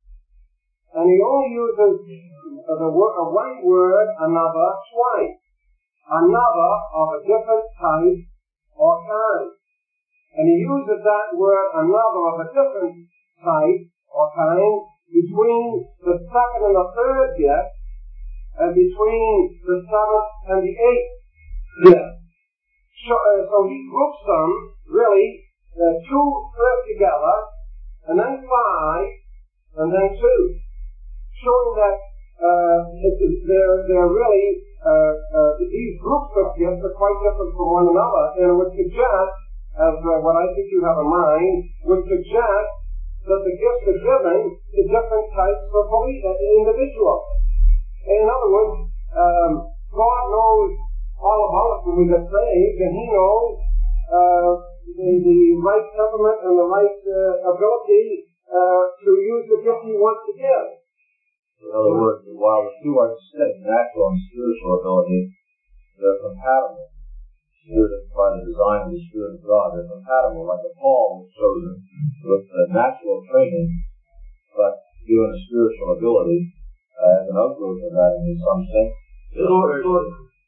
And he only uses the word, uh, one word, another, twice. Another of a different type or kind. And he uses that word, another of a different type or kind, between the second and the third gift, and between the seventh and the eighth gift. So, uh, so he groups them, really, uh, two first together, and then five, and then two, showing that uh, they're, they're really, uh, uh, these groups of gifts are quite different from one another, and it would suggest, as uh, what I think you have in mind, would suggest that the gifts are given to different types of individuals. In other words, um, God knows all about us when we get saved, and He knows uh, the, the right temperament and the right uh, ability uh, to use the gift He wants to give.
In other words, while the two are distinct, natural and spiritual ability, they're compatible. Spirit by the design of the Spirit of God, they're compatible. Like a Paul was chosen with the natural training, but given a spiritual ability uh, as an outgrowth of that in some sense.
Lord, Lord,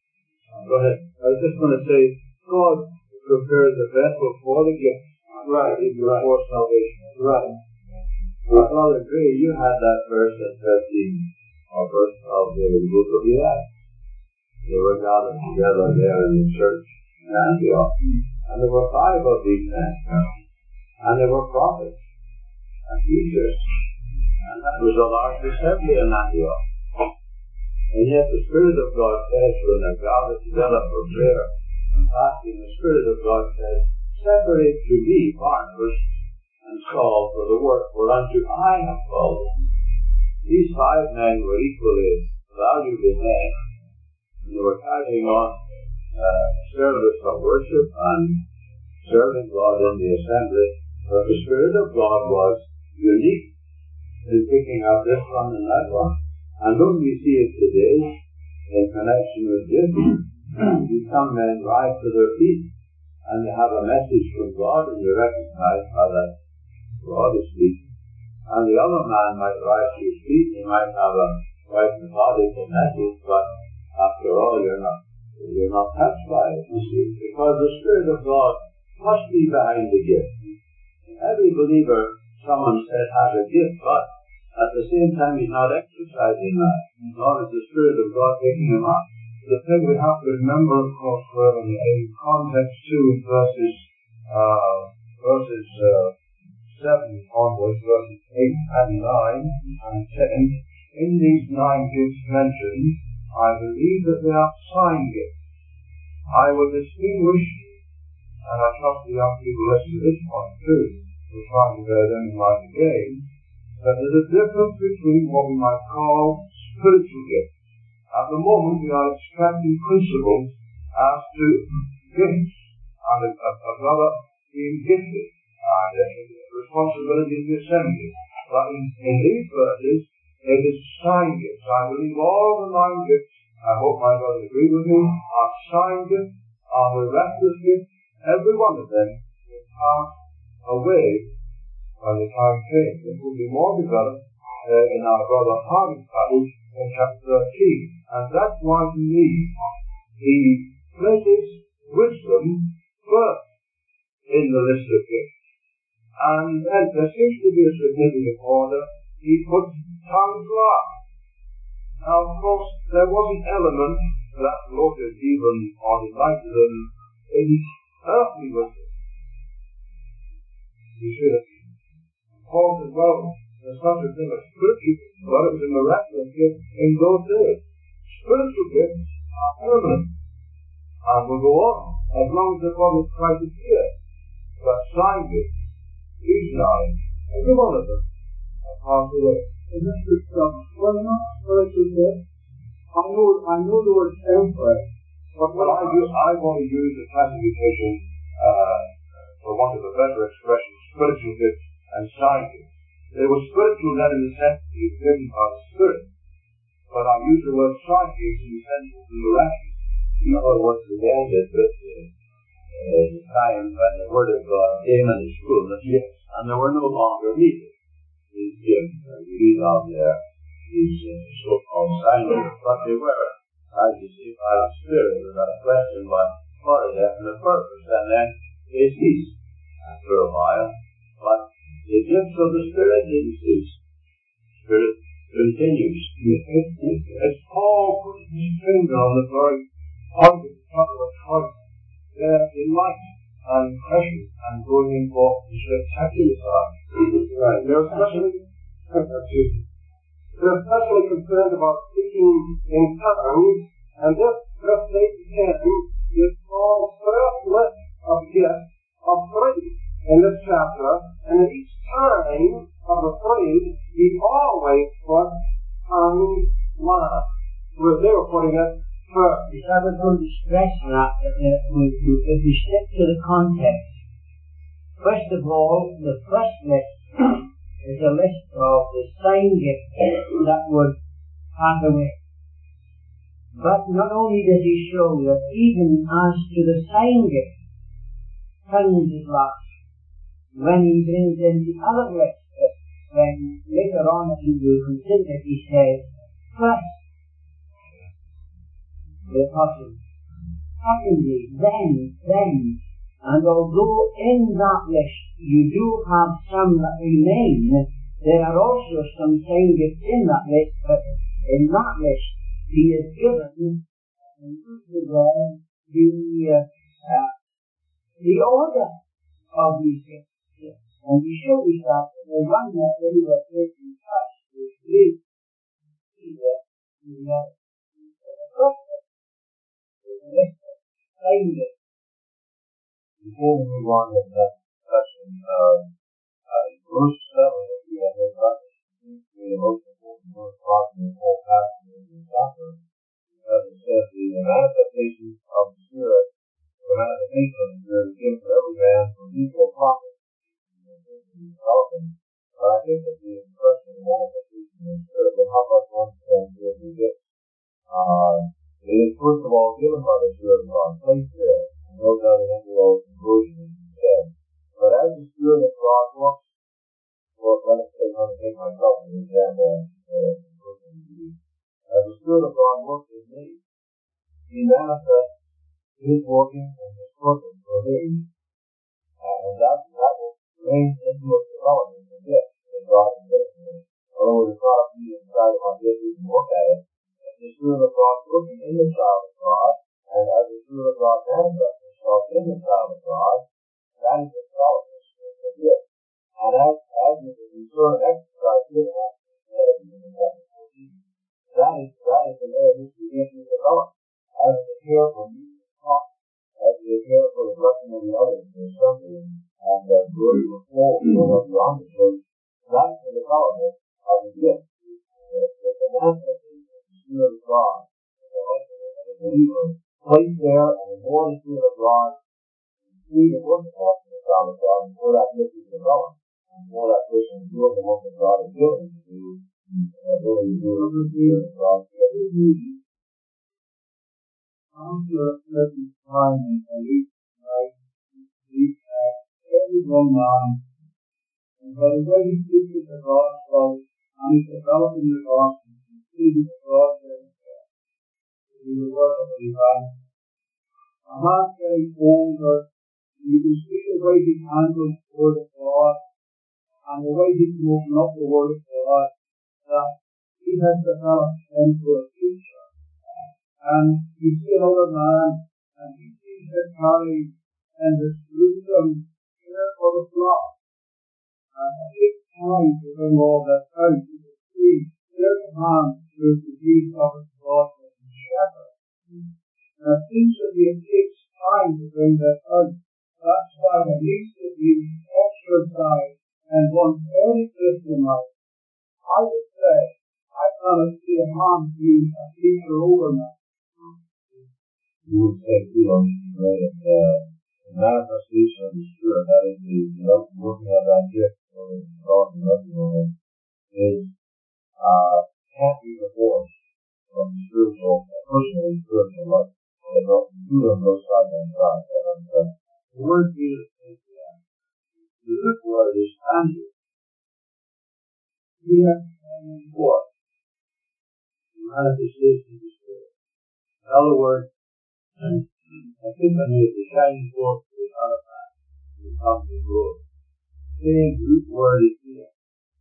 go ahead. I was just going to say, God prepares the vessel for the gift.
Right.
Before right. salvation.
Right.
Well, Father Gray, you had that verse in thirteen, or verse of the book of the Acts. They were gathered together there in the church in Antioch. And there were five of these men. And they were prophets and teachers. And that was a large assembly in Antioch. And yet the Spirit of God says, when they're gathered together for prayer and fasting, the Spirit of God says, separate to me Barnabas and Saul for the work whereunto I have called them. These five men were equally valuable men. They were carrying on uh, service of worship and serving God in the assembly, but the Spirit of God was unique in picking up this one and that one. And don't we see it today in connection with gifting? Some men rise to their feet and they have a message from God and they recognize how that God is speaking. And the other man might rise to his feet, he might have a quite methodical message, but after all, you're not, you're not touched by it, you see, because the Spirit of God must be behind the gift. Every believer, someone said, has a gift, but at the same time, he's not exercising that, nor is the Spirit of God taking him up.
The thing we have to remember, of course, well, in, in context two, verses, uh, verses, uh, seven onwards, verses eight and nine and ten, in these nine gifts mentioned, I believe that they are sign gifts. I will distinguish, and I trust the young people listen to this point too, we're trying to bear them in mind again, that there's a difference between what we might call spiritual gifts. At the moment we are extracting principles as to gifts, and a, a, a brother being gifted, and a, a responsibility in the assembly. But in, in these verses, it is sign gifts. I believe all the nine gifts, I hope my brothers agree with me, are sign gifts, are miraculous gifts. Every one of them will pass away by the time came. This will be more developed uh, in our brother Hardy's passage in chapter thirteen. And that's why to me, he places wisdom first in the list of gifts. And then there seems to be a significant order. He puts tongues last. Now, of course, there was an element that floated even or delighted them in earthly wisdom. You see that Paul said, well, there's such a thing as spiritual gifts, but it was a miraculous gift in those days. Spiritual gifts are permanent and will go on as long as the body of Christ is here. But sign gifts, these nine, every one of them, are passed away.
And Mister Stubbs, well, not spiritual gifts. I know, I know the word temperate,
but when I do, I want to use the classification, uh, for want of a better expression, spiritual gifts and sign gifts. They were spiritual then in the sense that they were given by the Spirit. But I use the word sign gifts in the sense of the miraculous.
In other words, the end is that uh, the time when the Word of God came in His fullness, yes, and they were no longer needed. These gifts, uh, you read out there, these uh, so-called sign gifts, but they were, as you see, by the Spirit, without a question, but for a definite purpose. And then they ceased after a while. But the gifts of the Spirit didn't cease. Spirit continues.
As Paul put his finger on the very point of the trouble of Christ, their delight and pressure and going in for the spectacular side.
Right. They're especially, they're especially concerned about speaking in tongues, and this, verse eight to ten, is Paul's first list of gifts of three in this chapter, and at each time of the three, he always put tongues last, where they were putting it first.
Yes, I was going to stress that, that uh, we, we, if we stick to the context, first of all, the first list is a list of the sign gifts that would pass away. But not only does he show that even as to the sign gift, tongues is last. When he brings in the other list, then later on he will consider, he says, first, the apostles. Secondly, then, then. And although in that list you do have some that remain, there are also some sign gifts in that list, but in that list he is given the, the, uh, uh, the order of these gifts. And we show this that the one that we were taking first is Greek, the, the, the first
before we move on to the next discussion, um, uh, in verse seven, we have the reference to the most important verse in the whole passage of the chapter, because it says the manifestations of the Spirit, the manifestation of the Spirit is given to every man for equal profit. But I think that the expression of the manifestation of the Spirit will help us understand here the gifts. Uh, It is first of all given by the Spirit of God, placed there, and no doubt in embryo conversion, as he said. But as the Spirit of God works, well, let us take, let me take myself as an example, uh, as the Spirit of God works in me, He manifests His working and His purpose for me, and that, that will bring into its development the gift that God has given me. In other words, it's not me inside of my gift, we can work at it. The Spirit of God working in the child of God, and as the Spirit of God manifests Himself in the child of God, that is the development of the gift. And as, as we discern exercise given us, instead of using that fourteen, glory will fall over beyond the church. That's the development of the gift. The manifestation of the Spirit of God, the life of the believer, placed there and the more the Spirit of God, see the work of the child of God, and more that gift is developed, and more that person is doing the work that God is giving to do, and ability to do it with the Spirit of God.
After a certain time in a week, right, we have every one man, and by the way he teaches the gospel, and he's developing the gospel, he's teaching the gospel, we will work on the event. A man's getting older, and you can see the way he handles the Word of God, and the way he can open up the Word of God, that he has developed into a teacher. And you see another man, and he sees the carry and the wisdom care for the flock. And it takes time to bring all that out. You can see there's a man who is the deed of his God as a shepherd. And it seems to me it takes time to bring that out. That's why there needs to be exercise and one's own Christian life. I would say, I cannot see a man being a teacher over me.
You would say, too, on the uh, the manifestation of the Spirit, that is the, the working of that gift, or the talking of it, is, uh, can't be divorced from the spiritual, personally spiritual life. They go, two of them go side by side. The word Jesus is, uh, the root word is angu. Here and what? The manifestation of the Spirit. In other words, and I think I need the shining forth of the other man who comes to glory. The same root word is here.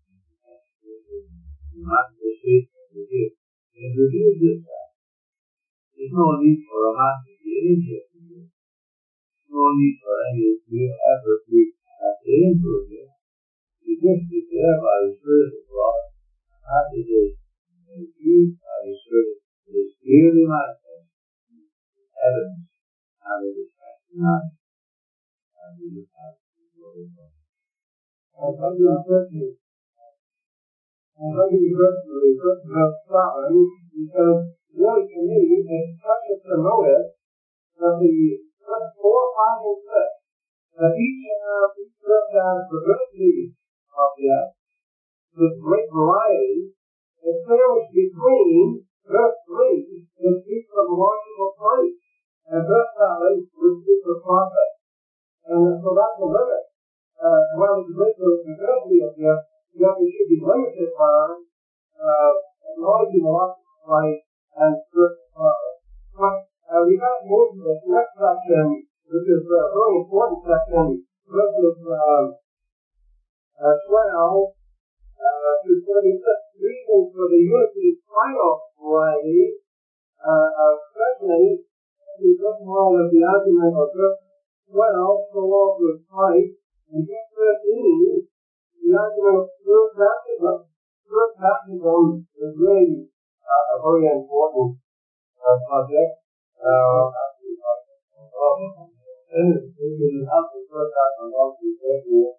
The manifestation of the gift. It reveals this fact. There's no need for a man to get into it. There's no need for any real effort to get into it. The gift is there by the Spirit of God. As it is used by the Spirit, it is clearly manifest. Evidence. And it is recognized, and it is glorified.
I'm going to refer to I'm going to refer to about Scotland, because really to me, it's such a tremendous that the first four, five, and six, that each uh, each group has the ability of the earth, with great variety, the sandwich between verse three, which speaks of the washing of Christ, and verse seven, which speaks of prophet. And so that's the limit. Uh, while it's great for the ability of the earth, yet it should be limited by uh, acknowledging the loss of Christ and spiritual prophet. But uh, we got to move to this next section, which is a very important section, verses um, uh, twelve uh, to twenty-six, reasons for the unity final variety, uh, especially to look more at the argument of verse twelve, so long with Christ, and verse thirteen, the argument of spirit baptism. Spirit baptism is really uh, a very important uh, subject. Uh, and it's really how to put that on all the people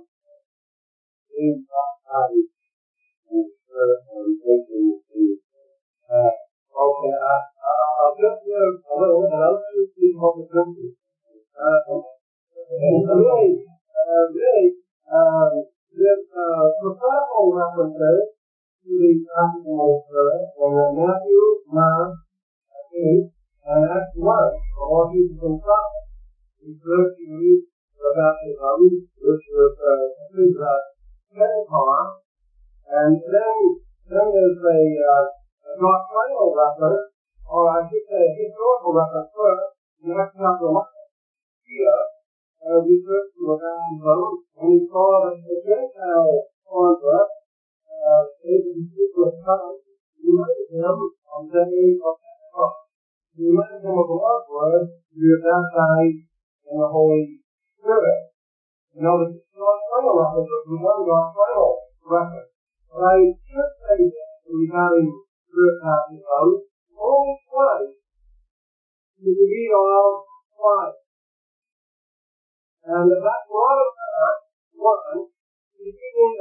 in body and spirit and thinking. Uh, okay, I, I'll just give a little bit, and I'll just see what the country. Uh, really, uh, really, uh, this uh, prophetical references to the baptism of the Spirit in Matthew, Mark, eight, and Acts one, for all Jesus himself. He referred to the baptism, which was uh, completed at Pentecost, and then, then there's a, uh, a doctrinal reference, or I should say a historical reference first, in Acts chapter one. Here, uh, referred to a baptism, and he saw that the Gentile convert, uh, able to speak with tongues, reminded him of the day of Pentecost. He reminded him of the Lord's word, we are baptized in the Holy Spirit. You know, this is not final reference, but we have our final reference. But I should say this regarding Spirit baptism, only twice did we read all twice. And that's a lot of that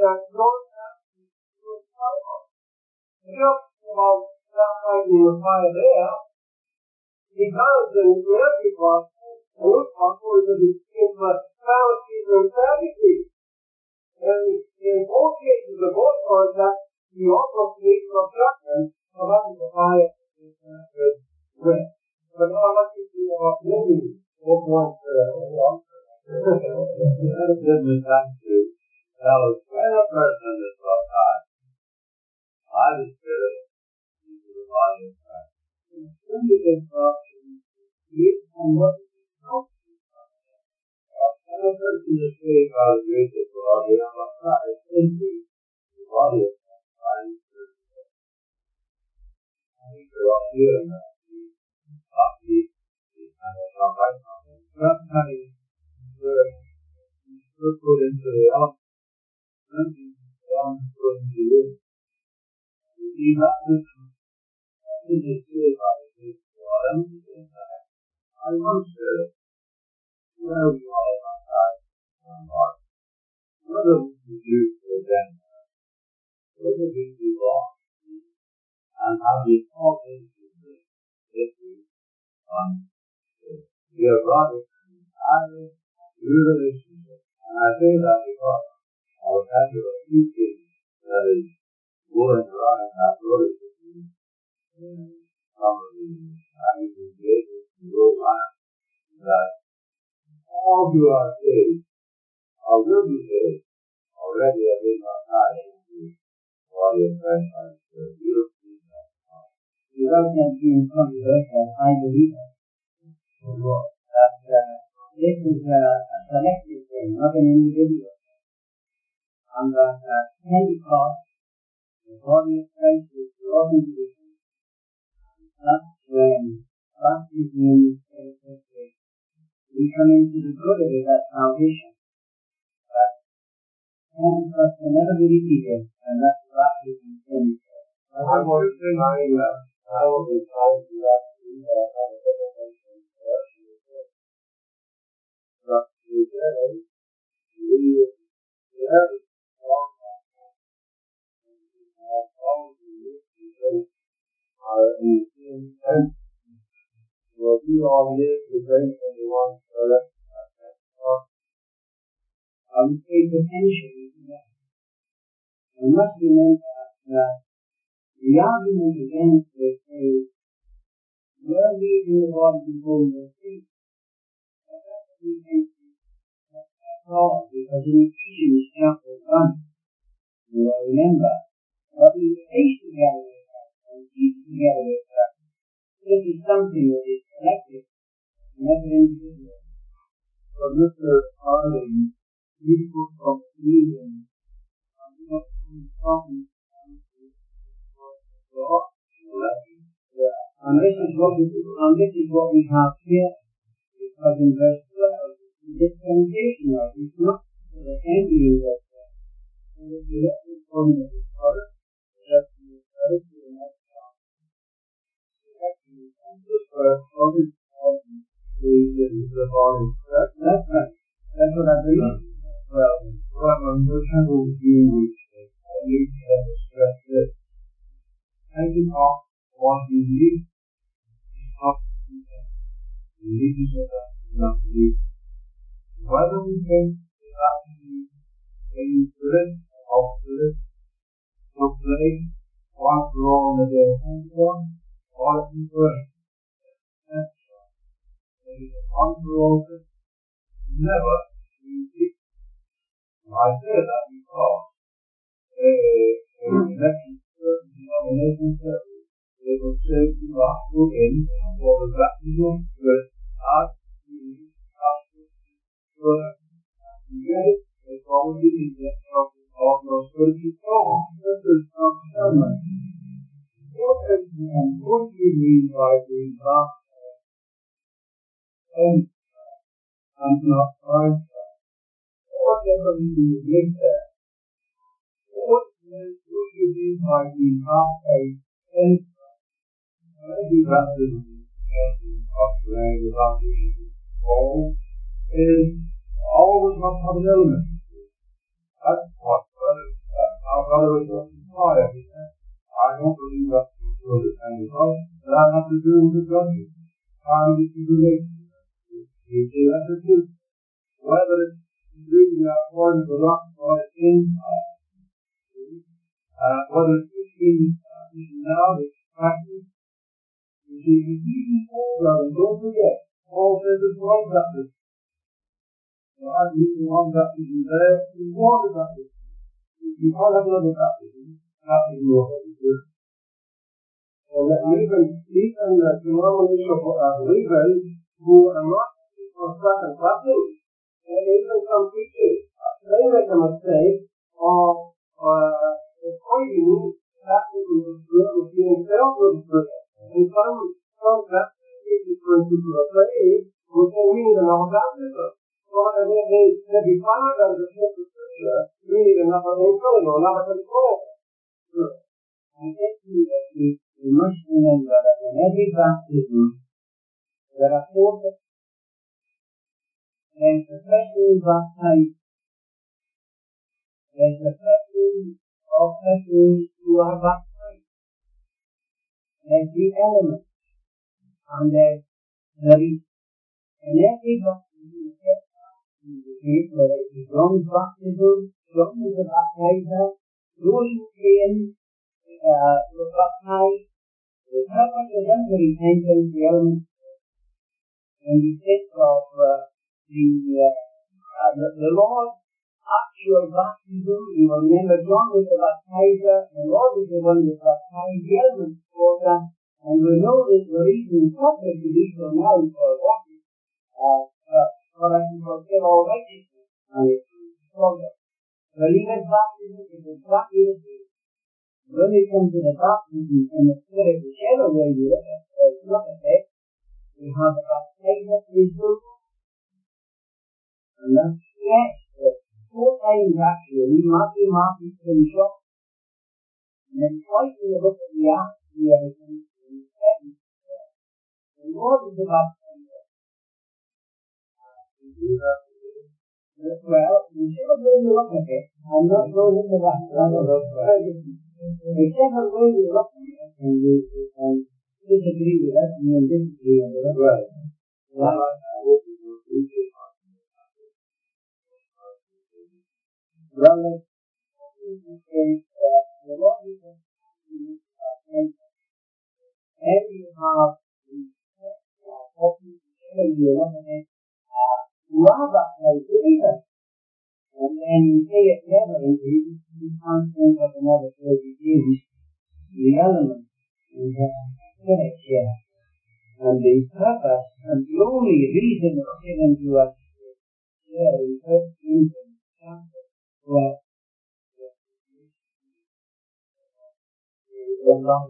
that God has to fire. Just about that finding the fire there, because in the early gospel, those gospels are the Pharisees and Sadducees. And in both cases of both contexts, he also makes an objection about the fire with. But now I'd like to see about maybe what wants to
that is business has to tell us when a person is baptized by the Spirit into the body of Christ. When did this doctrine create and what is it called? When a person is saved by the grace of God, they are baptized into the body of Christ by the Spirit of God. I think we're all here now. Baptized is kind of not right now. Baptized where we're put into the element, and the element put into the You see, not just to just say about it, it's what I'm saying that I once said, where we all are tied on heart. What do we do for them? What do we do wrong? And how we fall into this if we um we are brought into a new relationship. And I say that because I was having a teaching that is going around in that relationship in some of the Chinese engagements in those lands that all who are saved or will be saved already have been baptized into the body of Christ by the Spirit. You don't see that.
Without them being controversial, I believe that uh, this is a, a collective thing, not an individual thing. And that at Pentecost, the body of Christ is brought into the church. That's when baptism takes place. We come into the good of it, that salvation. But Pentecost can never be repeated, and that's baptism in.
I want to remind that I will be trying to do that to you that I have a different but today, we have a strong and we have all the issues are in intent. Will you all live the grace of the one for us?
I would say potentially, yes. We must remember that the argument against this is, were we in the body before we were saved? We think that's all, because in Ephesians chapter one, you will remember that we were placed together with Christ and keep together with Christ. This is something that is collective, never individual.
But Mister Harding, you put from Ephesians, I'm not talking about
yeah. And this is what we and this is what we have here, because in verse twelve, the dispensation of it is not the ending of it. And if you look at from the Father, just the Father to the next one. Actually, and this verse only
is the body.
That's right. That's what I believe.
Well, well, whichever view we take, I need to have to stress this. Taking off what you need is not you need to set up enough to do. Whether we think it's actually in spirit or spirit to play one role in the one or in spirit. That's right. There is a control never easy. I say that because uh, in the next certain denominations they will say the gospel in for the baptism with us, the gospel, but you get it, it's already in the gospel of the spiritual soul. This is not sermon. What is and what do you mean by being baptized? And and not Christ. Whatever you make there, what do you mean by being baptized in Christ? Maybe baptism of land or baptism all is always must have an element. That's what brothers Father was not taught everything. I don't believe that's what it ended up. That has to do with the judgment. Time is the relation. You see that for two. Whether it's really according to the rock or it's inside. Uh, whether it's fifteen uh, now, it's practice. You see, you see, brother, don't forget, Paul says it's one baptism. So I believe in one baptism there, in water baptism. You can't have another baptism, baptism of the Holy Spirit. And that even, even the denomination of uh, believers who are not for second baptism, and even some preachers, they make a mistake of uh, equating baptism of the Spirit with being filled with the Spirit. And some, some baptism, for instance, of the faith, which they mean another baptism. So and then they, they be found out of the church of Scripture, we need another infilling or another control. Sure.
I think that we, we must remember that in every baptism, there are four things. There's the person baptized. There's the person of persons who are baptized. There's the element. And there's the reason. And every baptism is kept in the case whether it is John's baptism, John is the baptizer, those who came uh, were baptized. The purpose of them to repentance, the element. And we think of uh, the, uh, uh, the, the Lord's actual baptism. You will remember John was the baptizer, the Lord was the one that baptized, the element for that. And we know that the reason subject to be so now for what is uh, uh, for us to fulfill all righteousness. And it's stronger. Believer's baptism is exactly the same. When we come to the baptism in the Spirit, whichever way you look at it, look at it, we have the baptizer wisdom, and that's yes, four times actually, Matthew, Matthew, Screenshot, and then twice in the book of the Acts, we have it in the second. The Lord is the baptizer. Well, whichever way you look at it, I'm not going into that. Whichever way you look at it, and you and disagree with it, and you disagree with it. Right. Well, well, the Lord is the and you have the whichever you look at it, you are baptized believer. And then you say it never in Jesus, you can't think of another word you use, the element, and the spirit here. And the purpose, and the only reason it's given to us here in First Corinthians chapter twelve, the long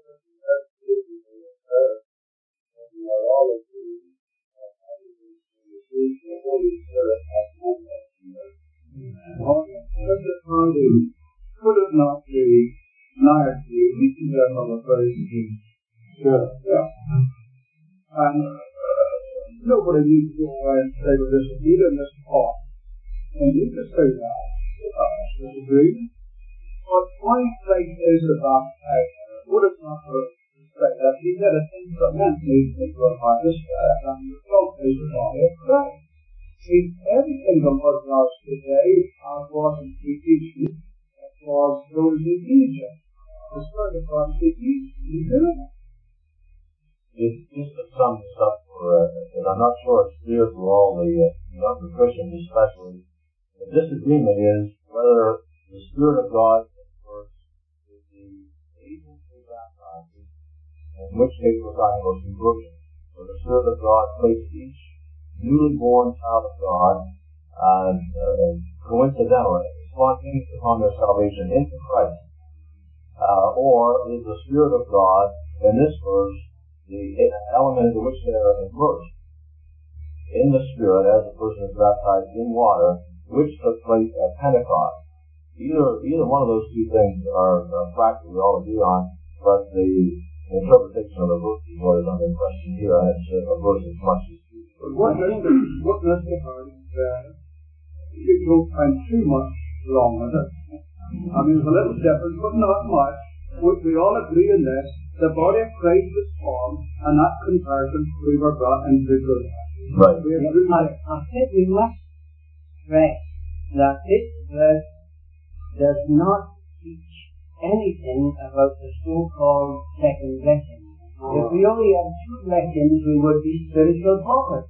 could it not be nice to you? We see that on the face of Jesus. Sure. Yeah. And uh, nobody needs to go away and say, well, this is either in this part. And you can say that. Uh, disagree. But my faith is about uh, would it not hurt to say that he said a thing that meant me to go by this way, and the result is about it. Right. See, everything the Lord does today uh, was in teaching, was those in Egypt. The Spirit of God is teaching. You do it.
It's just to sum this up for, uh, and I'm not sure it's clear for all the uh, younger Christians especially, the disagreement is whether the Spirit of God works with the able to baptize, in which case we're talking about conversion, where the Spirit of God places each newly born child of God, uh, uh, coincidentally, spontaneous upon their salvation into Christ. Uh, or is the Spirit of God, in this verse, the element into which they are immersed in the Spirit as a person is baptized in water, which took place at Pentecost. Either either one of those two things are, are practically all agree on, but the interpretation of the verse is what is under question here, and it's a verse as much as
But what necessary is that you don't spend too much long with it. I mean, there's a little difference, but not much. We, we all agree in this. The body of Christ was formed, and that comparison we were brought into good.
Right.
We agree
I,
there.
I think we must stress that this verse does not teach anything about the so-called second blessing. If we only had two blessings, we would be spiritual paupers.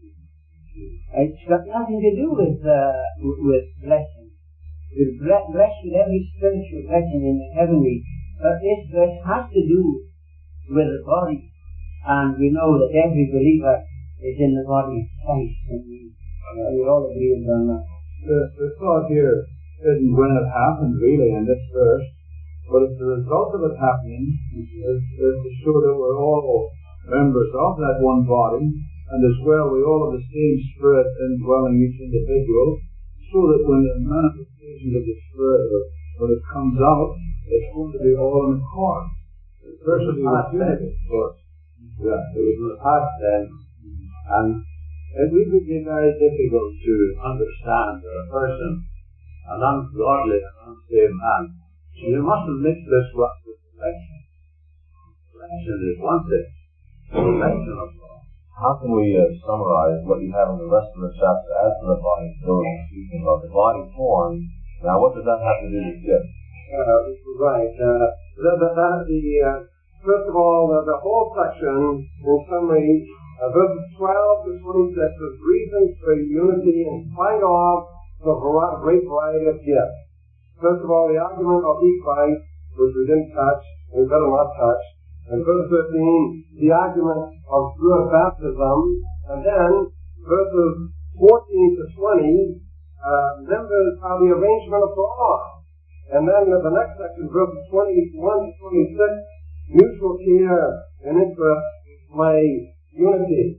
It's got nothing to do with uh, with blessing. We're blessed with every spiritual blessing in the heavenly, but this verse has to do with the body, and we know that every believer is in the body of Christ, and we, uh, we all agree on that.
The, the thought here isn't when it happened really in this verse, but it's the result of it happening is, is to show that we're all members of that one body, and as well we all have the same Spirit indwelling each individual, so that when the manifestation of the Spirit, when it comes out, it's going to be all in accord. Especially with unity, of course.
Yeah, it was in the past then, and it would be very difficult to understand that a person, an ungodly and unsaved man, you mustn't mix this one with election. Election is one thing. Election of God. How can we uh, summarize what you have in the rest of the chapter as to the body, those speaking about the body formed? Now, what does that have to do with gifts?
Uh, right. Uh, the, the, the, the, uh, first of all, the, the whole section, in summary, uh, verses twelve to twenty-six, is reasons for unity in spite of the var- great variety of gifts. First of all, the argument of E Christ, which we didn't touch, and we better not touch. And verse fifteen, the argument of good baptism. And then, verses fourteen to twenty, uh, then there's how the arrangement of the law. And then the next section, verses twenty-one to twenty-six, mutual care and interest play unity.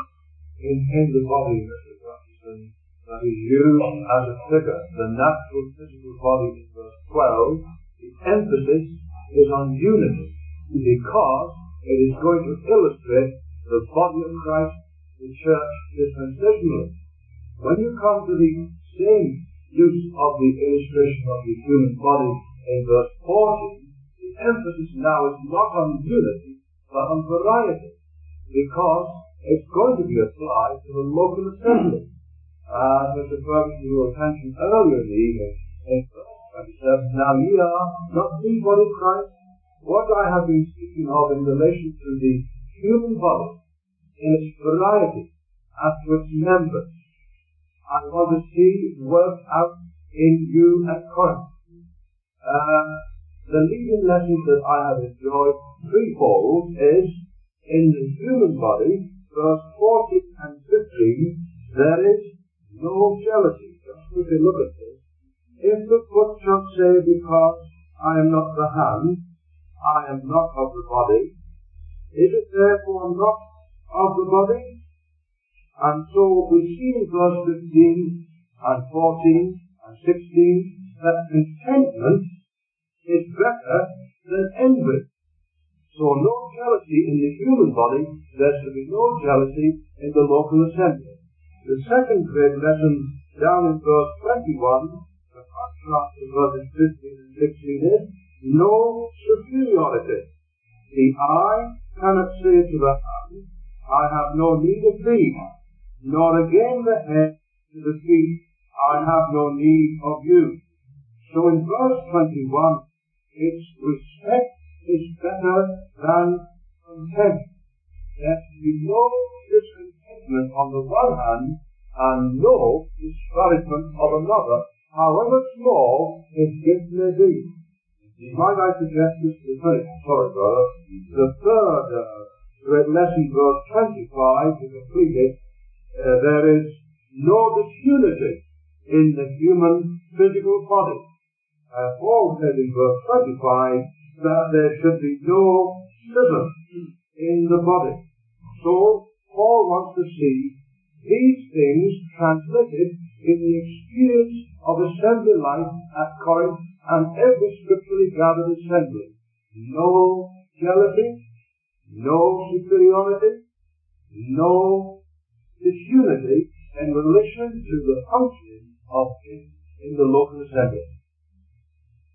In, in the body, Mister Jefferson, that is used as a figure, the natural physical body in verse twelve, the emphasis is on unity, because it is going to illustrate the body of Christ, the church, dispensationally. When you come to the same use of the illustration of the human body in verse fourteen, the emphasis now is not on unity, but on variety, because it's going to be applied to the local assembly. As Mister Ferguson drew attention earlier in the evening, in verse twenty-seven, now ye are not the body of Christ. What I have been speaking of in relation to the human body, in its variety, as to its members, I want to see work out in you at Corinth. Uh, the leading lessons that I have enjoyed threefold is, in the human body, verse fourteen and fifteen, there is no jealousy. Just quickly look at this. If the foot shall say, because I am not the hand, I am not of the body, is it therefore not of the body? And so we see in verse fifteen and fourteen and sixteen that contentment is better than envy. So no jealousy in the human body, there should be no jealousy in the local assembly. The second great lesson down in verse twenty-one, the contrast to verses fifteen and sixteen is no superiority. The eye cannot say to the hand, I have no need of thee, nor again the head to the feet, I have no need of you. So in verse twenty-one, its respect is better than contempt. There should be no discontentment on the one hand, and no disparagement of another, however small his gift may be. Might I suggest this to finish? Sorry, brother. The third uh, great lesson, verse twenty-five, to complete it, uh, there is no disunity in the human physical body. Uh, Paul said in verse twenty-five that there should be no schism in the body. So, Paul wants to see these things translated in the experience of assembly life at Corinth and every scripturally gathered assembly. No jealousy, no superiority, no disunity in relation to the functioning of it in the local assembly.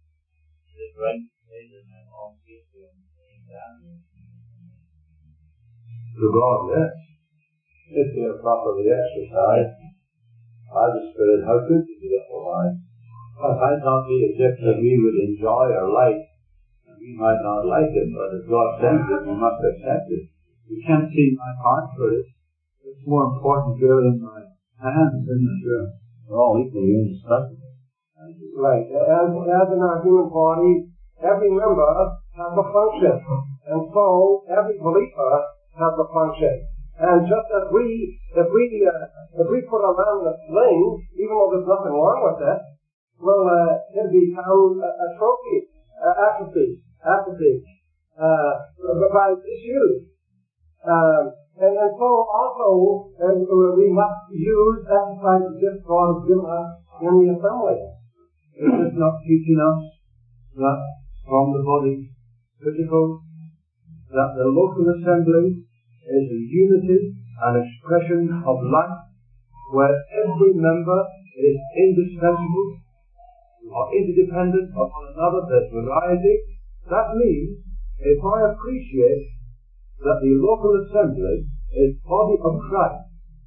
To God, yes. If they are properly exercised by the Spirit, how good is it for life? It might not be a gift that we would enjoy or like, and we might not like it, but if God sends it, we must accept it. We can't see my heart for it. It's more important to do it in my hands, isn't it? Sure.
We're all equally indispensable.
Right. As, as in our human body, every member has a function. And so, every believer has a function. And just as we, if we, uh, if we put around a sling, even though there's nothing wrong with it, well, uh, it'll become a, a trophy, uh, atrophy, atrophy, uh, by issue. Um, and, and so also, uh, we must use, exercise the gift God has given us in the assembly.
Is this not teaching us that from the body critical, that the local assembly is a unity, an expression of life, where every member is indispensable or interdependent of one another? There's variety. That means, if I appreciate that the local assembly is body of Christ,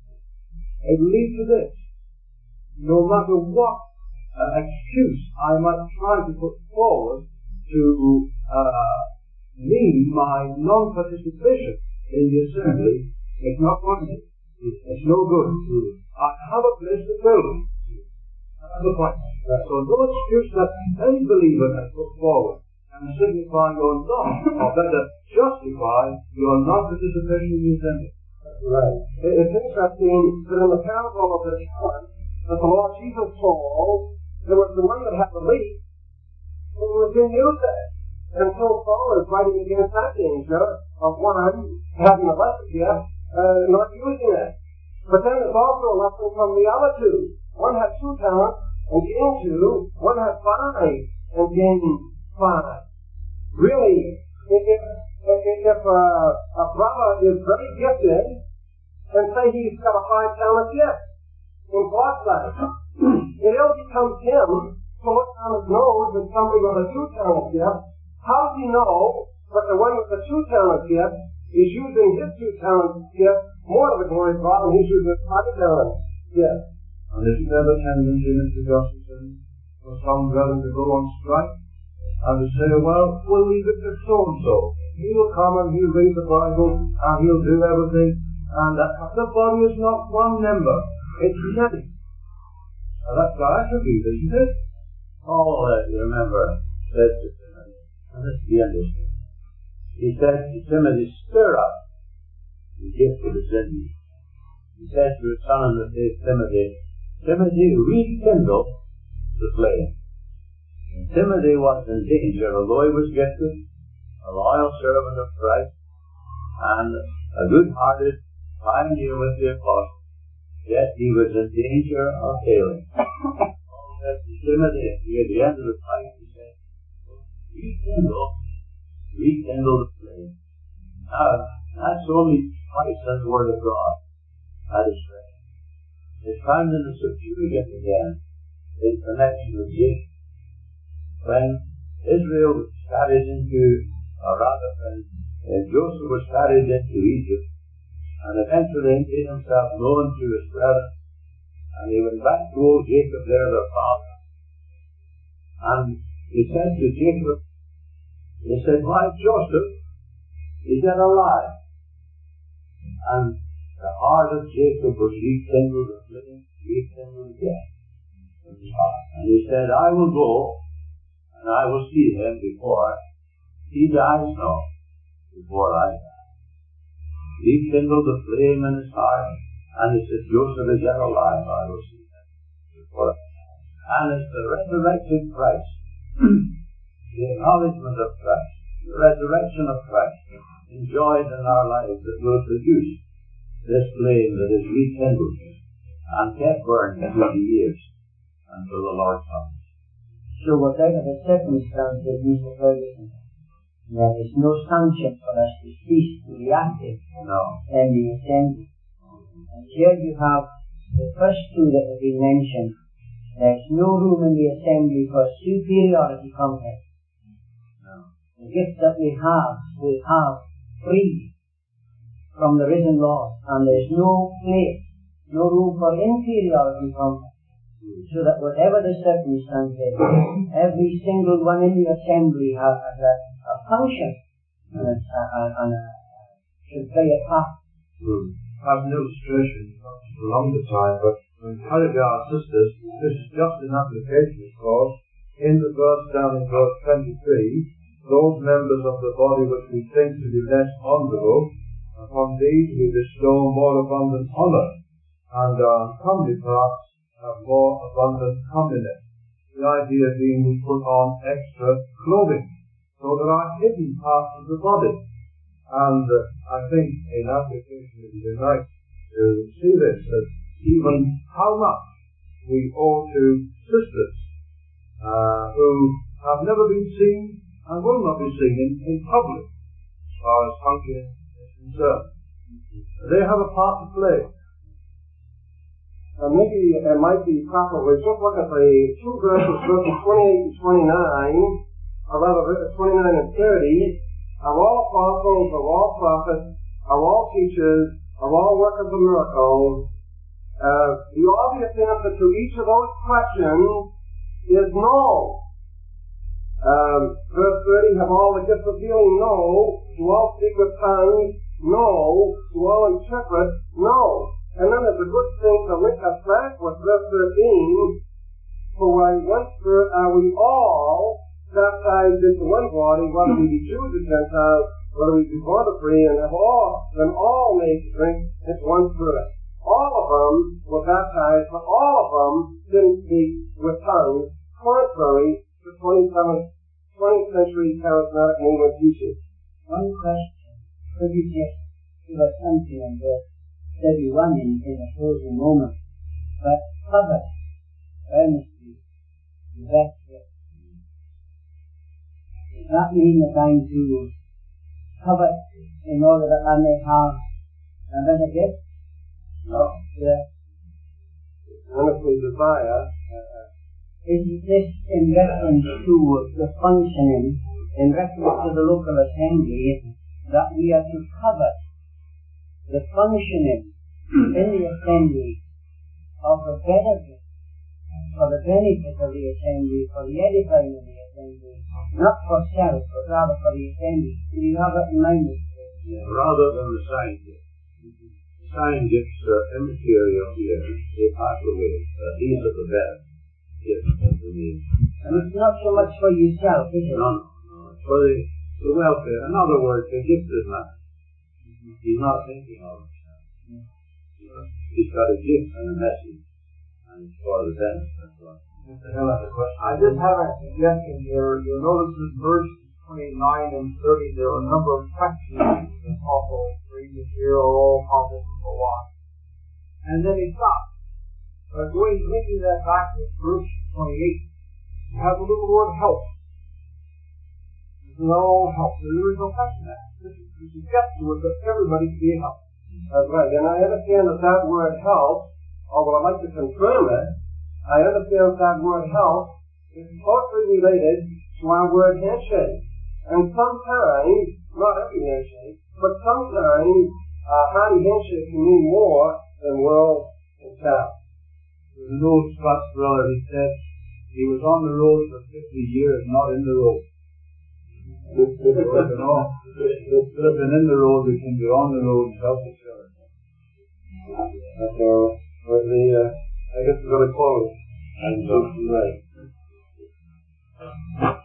it leads to this. No matter what uh, excuse I might try to put forward to uh, mean my non-participation in the assembly, it's not working. It's no good. I have a place to fill. That's the point. So no excuse that any believer can put forward and signify your non, or better, justify your non-participation in the assembly.
Right. It's interesting that in the parable of the talent that the Lord Jesus told, there was the one that had the least who didn't use it. And so Paul is fighting against that danger of one having a lesser gift, uh, not using it. But then there's also a lesson from the other two. One had two talents and gained two. One had five and gained five. Really, if, if, if uh, a brother is very gifted, and say he's got a five talent gift in God's life, it ill becomes him to look down his nose at somebody with a two talent gift. How does he know that the one with the two talent gift is using his two talent gift more to the glory of God than he's using his five talent gift?
And isn't there a tendency, Mister Gustafson, for some brethren to go on strike and to say, well, we'll leave it to so-and-so. He'll come and he'll read the Bible and he'll do everything. And that the body is not one member, it's many. Now that's the attribute, isn't it?
Paul, uh, you remember, said to Timothy, and this is the interesting. He said to Timothy, stir up the gift that is in you. He said to his son in the faith, Timothy, Timothy, rekindle the flame. And Timothy was in danger, although he was gifted, a loyal servant of Christ, and a good-hearted pioneer with the apostle, yet he was in danger of failing. Paul said to Timothy, near the end of his life, he said, rekindle, rekindle the flame. Now, that's only twice in the Word of God. That is right. It's found in the Septuagint again, in connection with Jacob. When Israel was carried into, or rather, when uh, Joseph was carried into Egypt, and eventually made himself known to his brethren, and they went back to old Jacob there, their father, and he said to Jacob, he said, why, Joseph, is yet alive? And the heart of Jacob was rekindled, the flame rekindled again in his heart. And he said, I will go, and I will see him before he dies, no, before I die. Rekindled the flame in his heart, and he said, Joseph is yet alive, I will see him before I die. And it's the resurrected Christ, the acknowledgement of Christ, the resurrection of Christ, enjoyed in our lives, that will produce this flame that is rekindled and kept burning through the years until the Lord comes.
So whatever the circumstances, Mister Ferguson, there is no sanction for us to cease to be active
No.
in the assembly. And here you have the first two that have been mentioned. There's no room in the assembly for superiority complex. The gifts that we have, we have free from the risen Lord, and there's no place, no room for inferiority from Him. So that whatever the circumstances, every single one in the assembly has a, a function and, a, a, and a, should play a part.
Mm. As an illustration, not to prolong the time, but to encourage our sisters, this is just an application, of course, in the verse down in verse twenty-three, those members of the body which we think to be less honourable, upon these we bestow more abundant honour, and our comely parts have more abundant comeliness. The idea being we put on extra clothing. So there are hidden parts of the body. And uh, I think in application it would be nice to see this, that even how much we owe to sisters uh, who have never been seen and will not be seen in, in public as far as functioning is concerned. They have a part to play.
Uh, maybe it might be proper. We just look at the two verses, verses twenty-eight and twenty-nine, or rather twenty-nine and thirty, of all apostles, of all prophets, of all teachers, of all workers of miracles. Uh, the obvious answer to each of those questions is no. Um, verse thirty, have all the gifts of healing? No. Do all speak with tongues? No. Do all interpret? No. And then it's a good thing to link us back with verse thirteen, for by one Spirit are we all baptized into one body, whether we be Jews or Gentiles, whether we be born or free, and have all been all made to drink into one Spirit. All of them were baptized, but all of them didn't speak with tongues, contrary to twenty-seventh, twentieth century charismatic movement teaching.
One question, could you just give us something on verse thirty-one in, in a closing moment? But covet earnestly the best gift. Does that mean that I'm to covet in order that I may have a better gift? No. Yeah.
Earnestly desire. Uh,
Is this in reference to the functioning, in reference to the local assembly, that we are to covet the functioning in the assembly of the better gift, for the benefit of the assembly, for the edifying of the assembly, not for self, but rather for the assembly? Do you have that in mind?
Rather than the sign gifts. The sign gifts are immaterial here. They pass away. Uh, these are the better gifts that we need.
And it's not so much for yourself, is it?
No, no, no. It's for the, the welfare. In other words, the gift is not. He's not thinking of himself. He's got a gift and a message, and it's for the benefit. That's why.
I just have a suggestion here. You'll notice in verse twenty-nine and thirty there are a number of questions in Apostle three here, are all apostles and so on. And then he stops. But going linking that back to verse twenty-eight, you have the little word help. This is all help. There is no question that. This is to suggest to us that everybody can be helped.
That's right. And I understand that that word help, although I'd like to confirm it, I understand that that word help is closely related to our word handshake. And sometimes, not every handshake, but sometimes a hearty handshake can mean more than world and town.
There's an old Scots brother who said he was on the road for fifty years, not in the road. So, you know, instead of being in the road, we can be on the road and help each other.
So, but the, uh, I guess we're going to close. And, uh, right.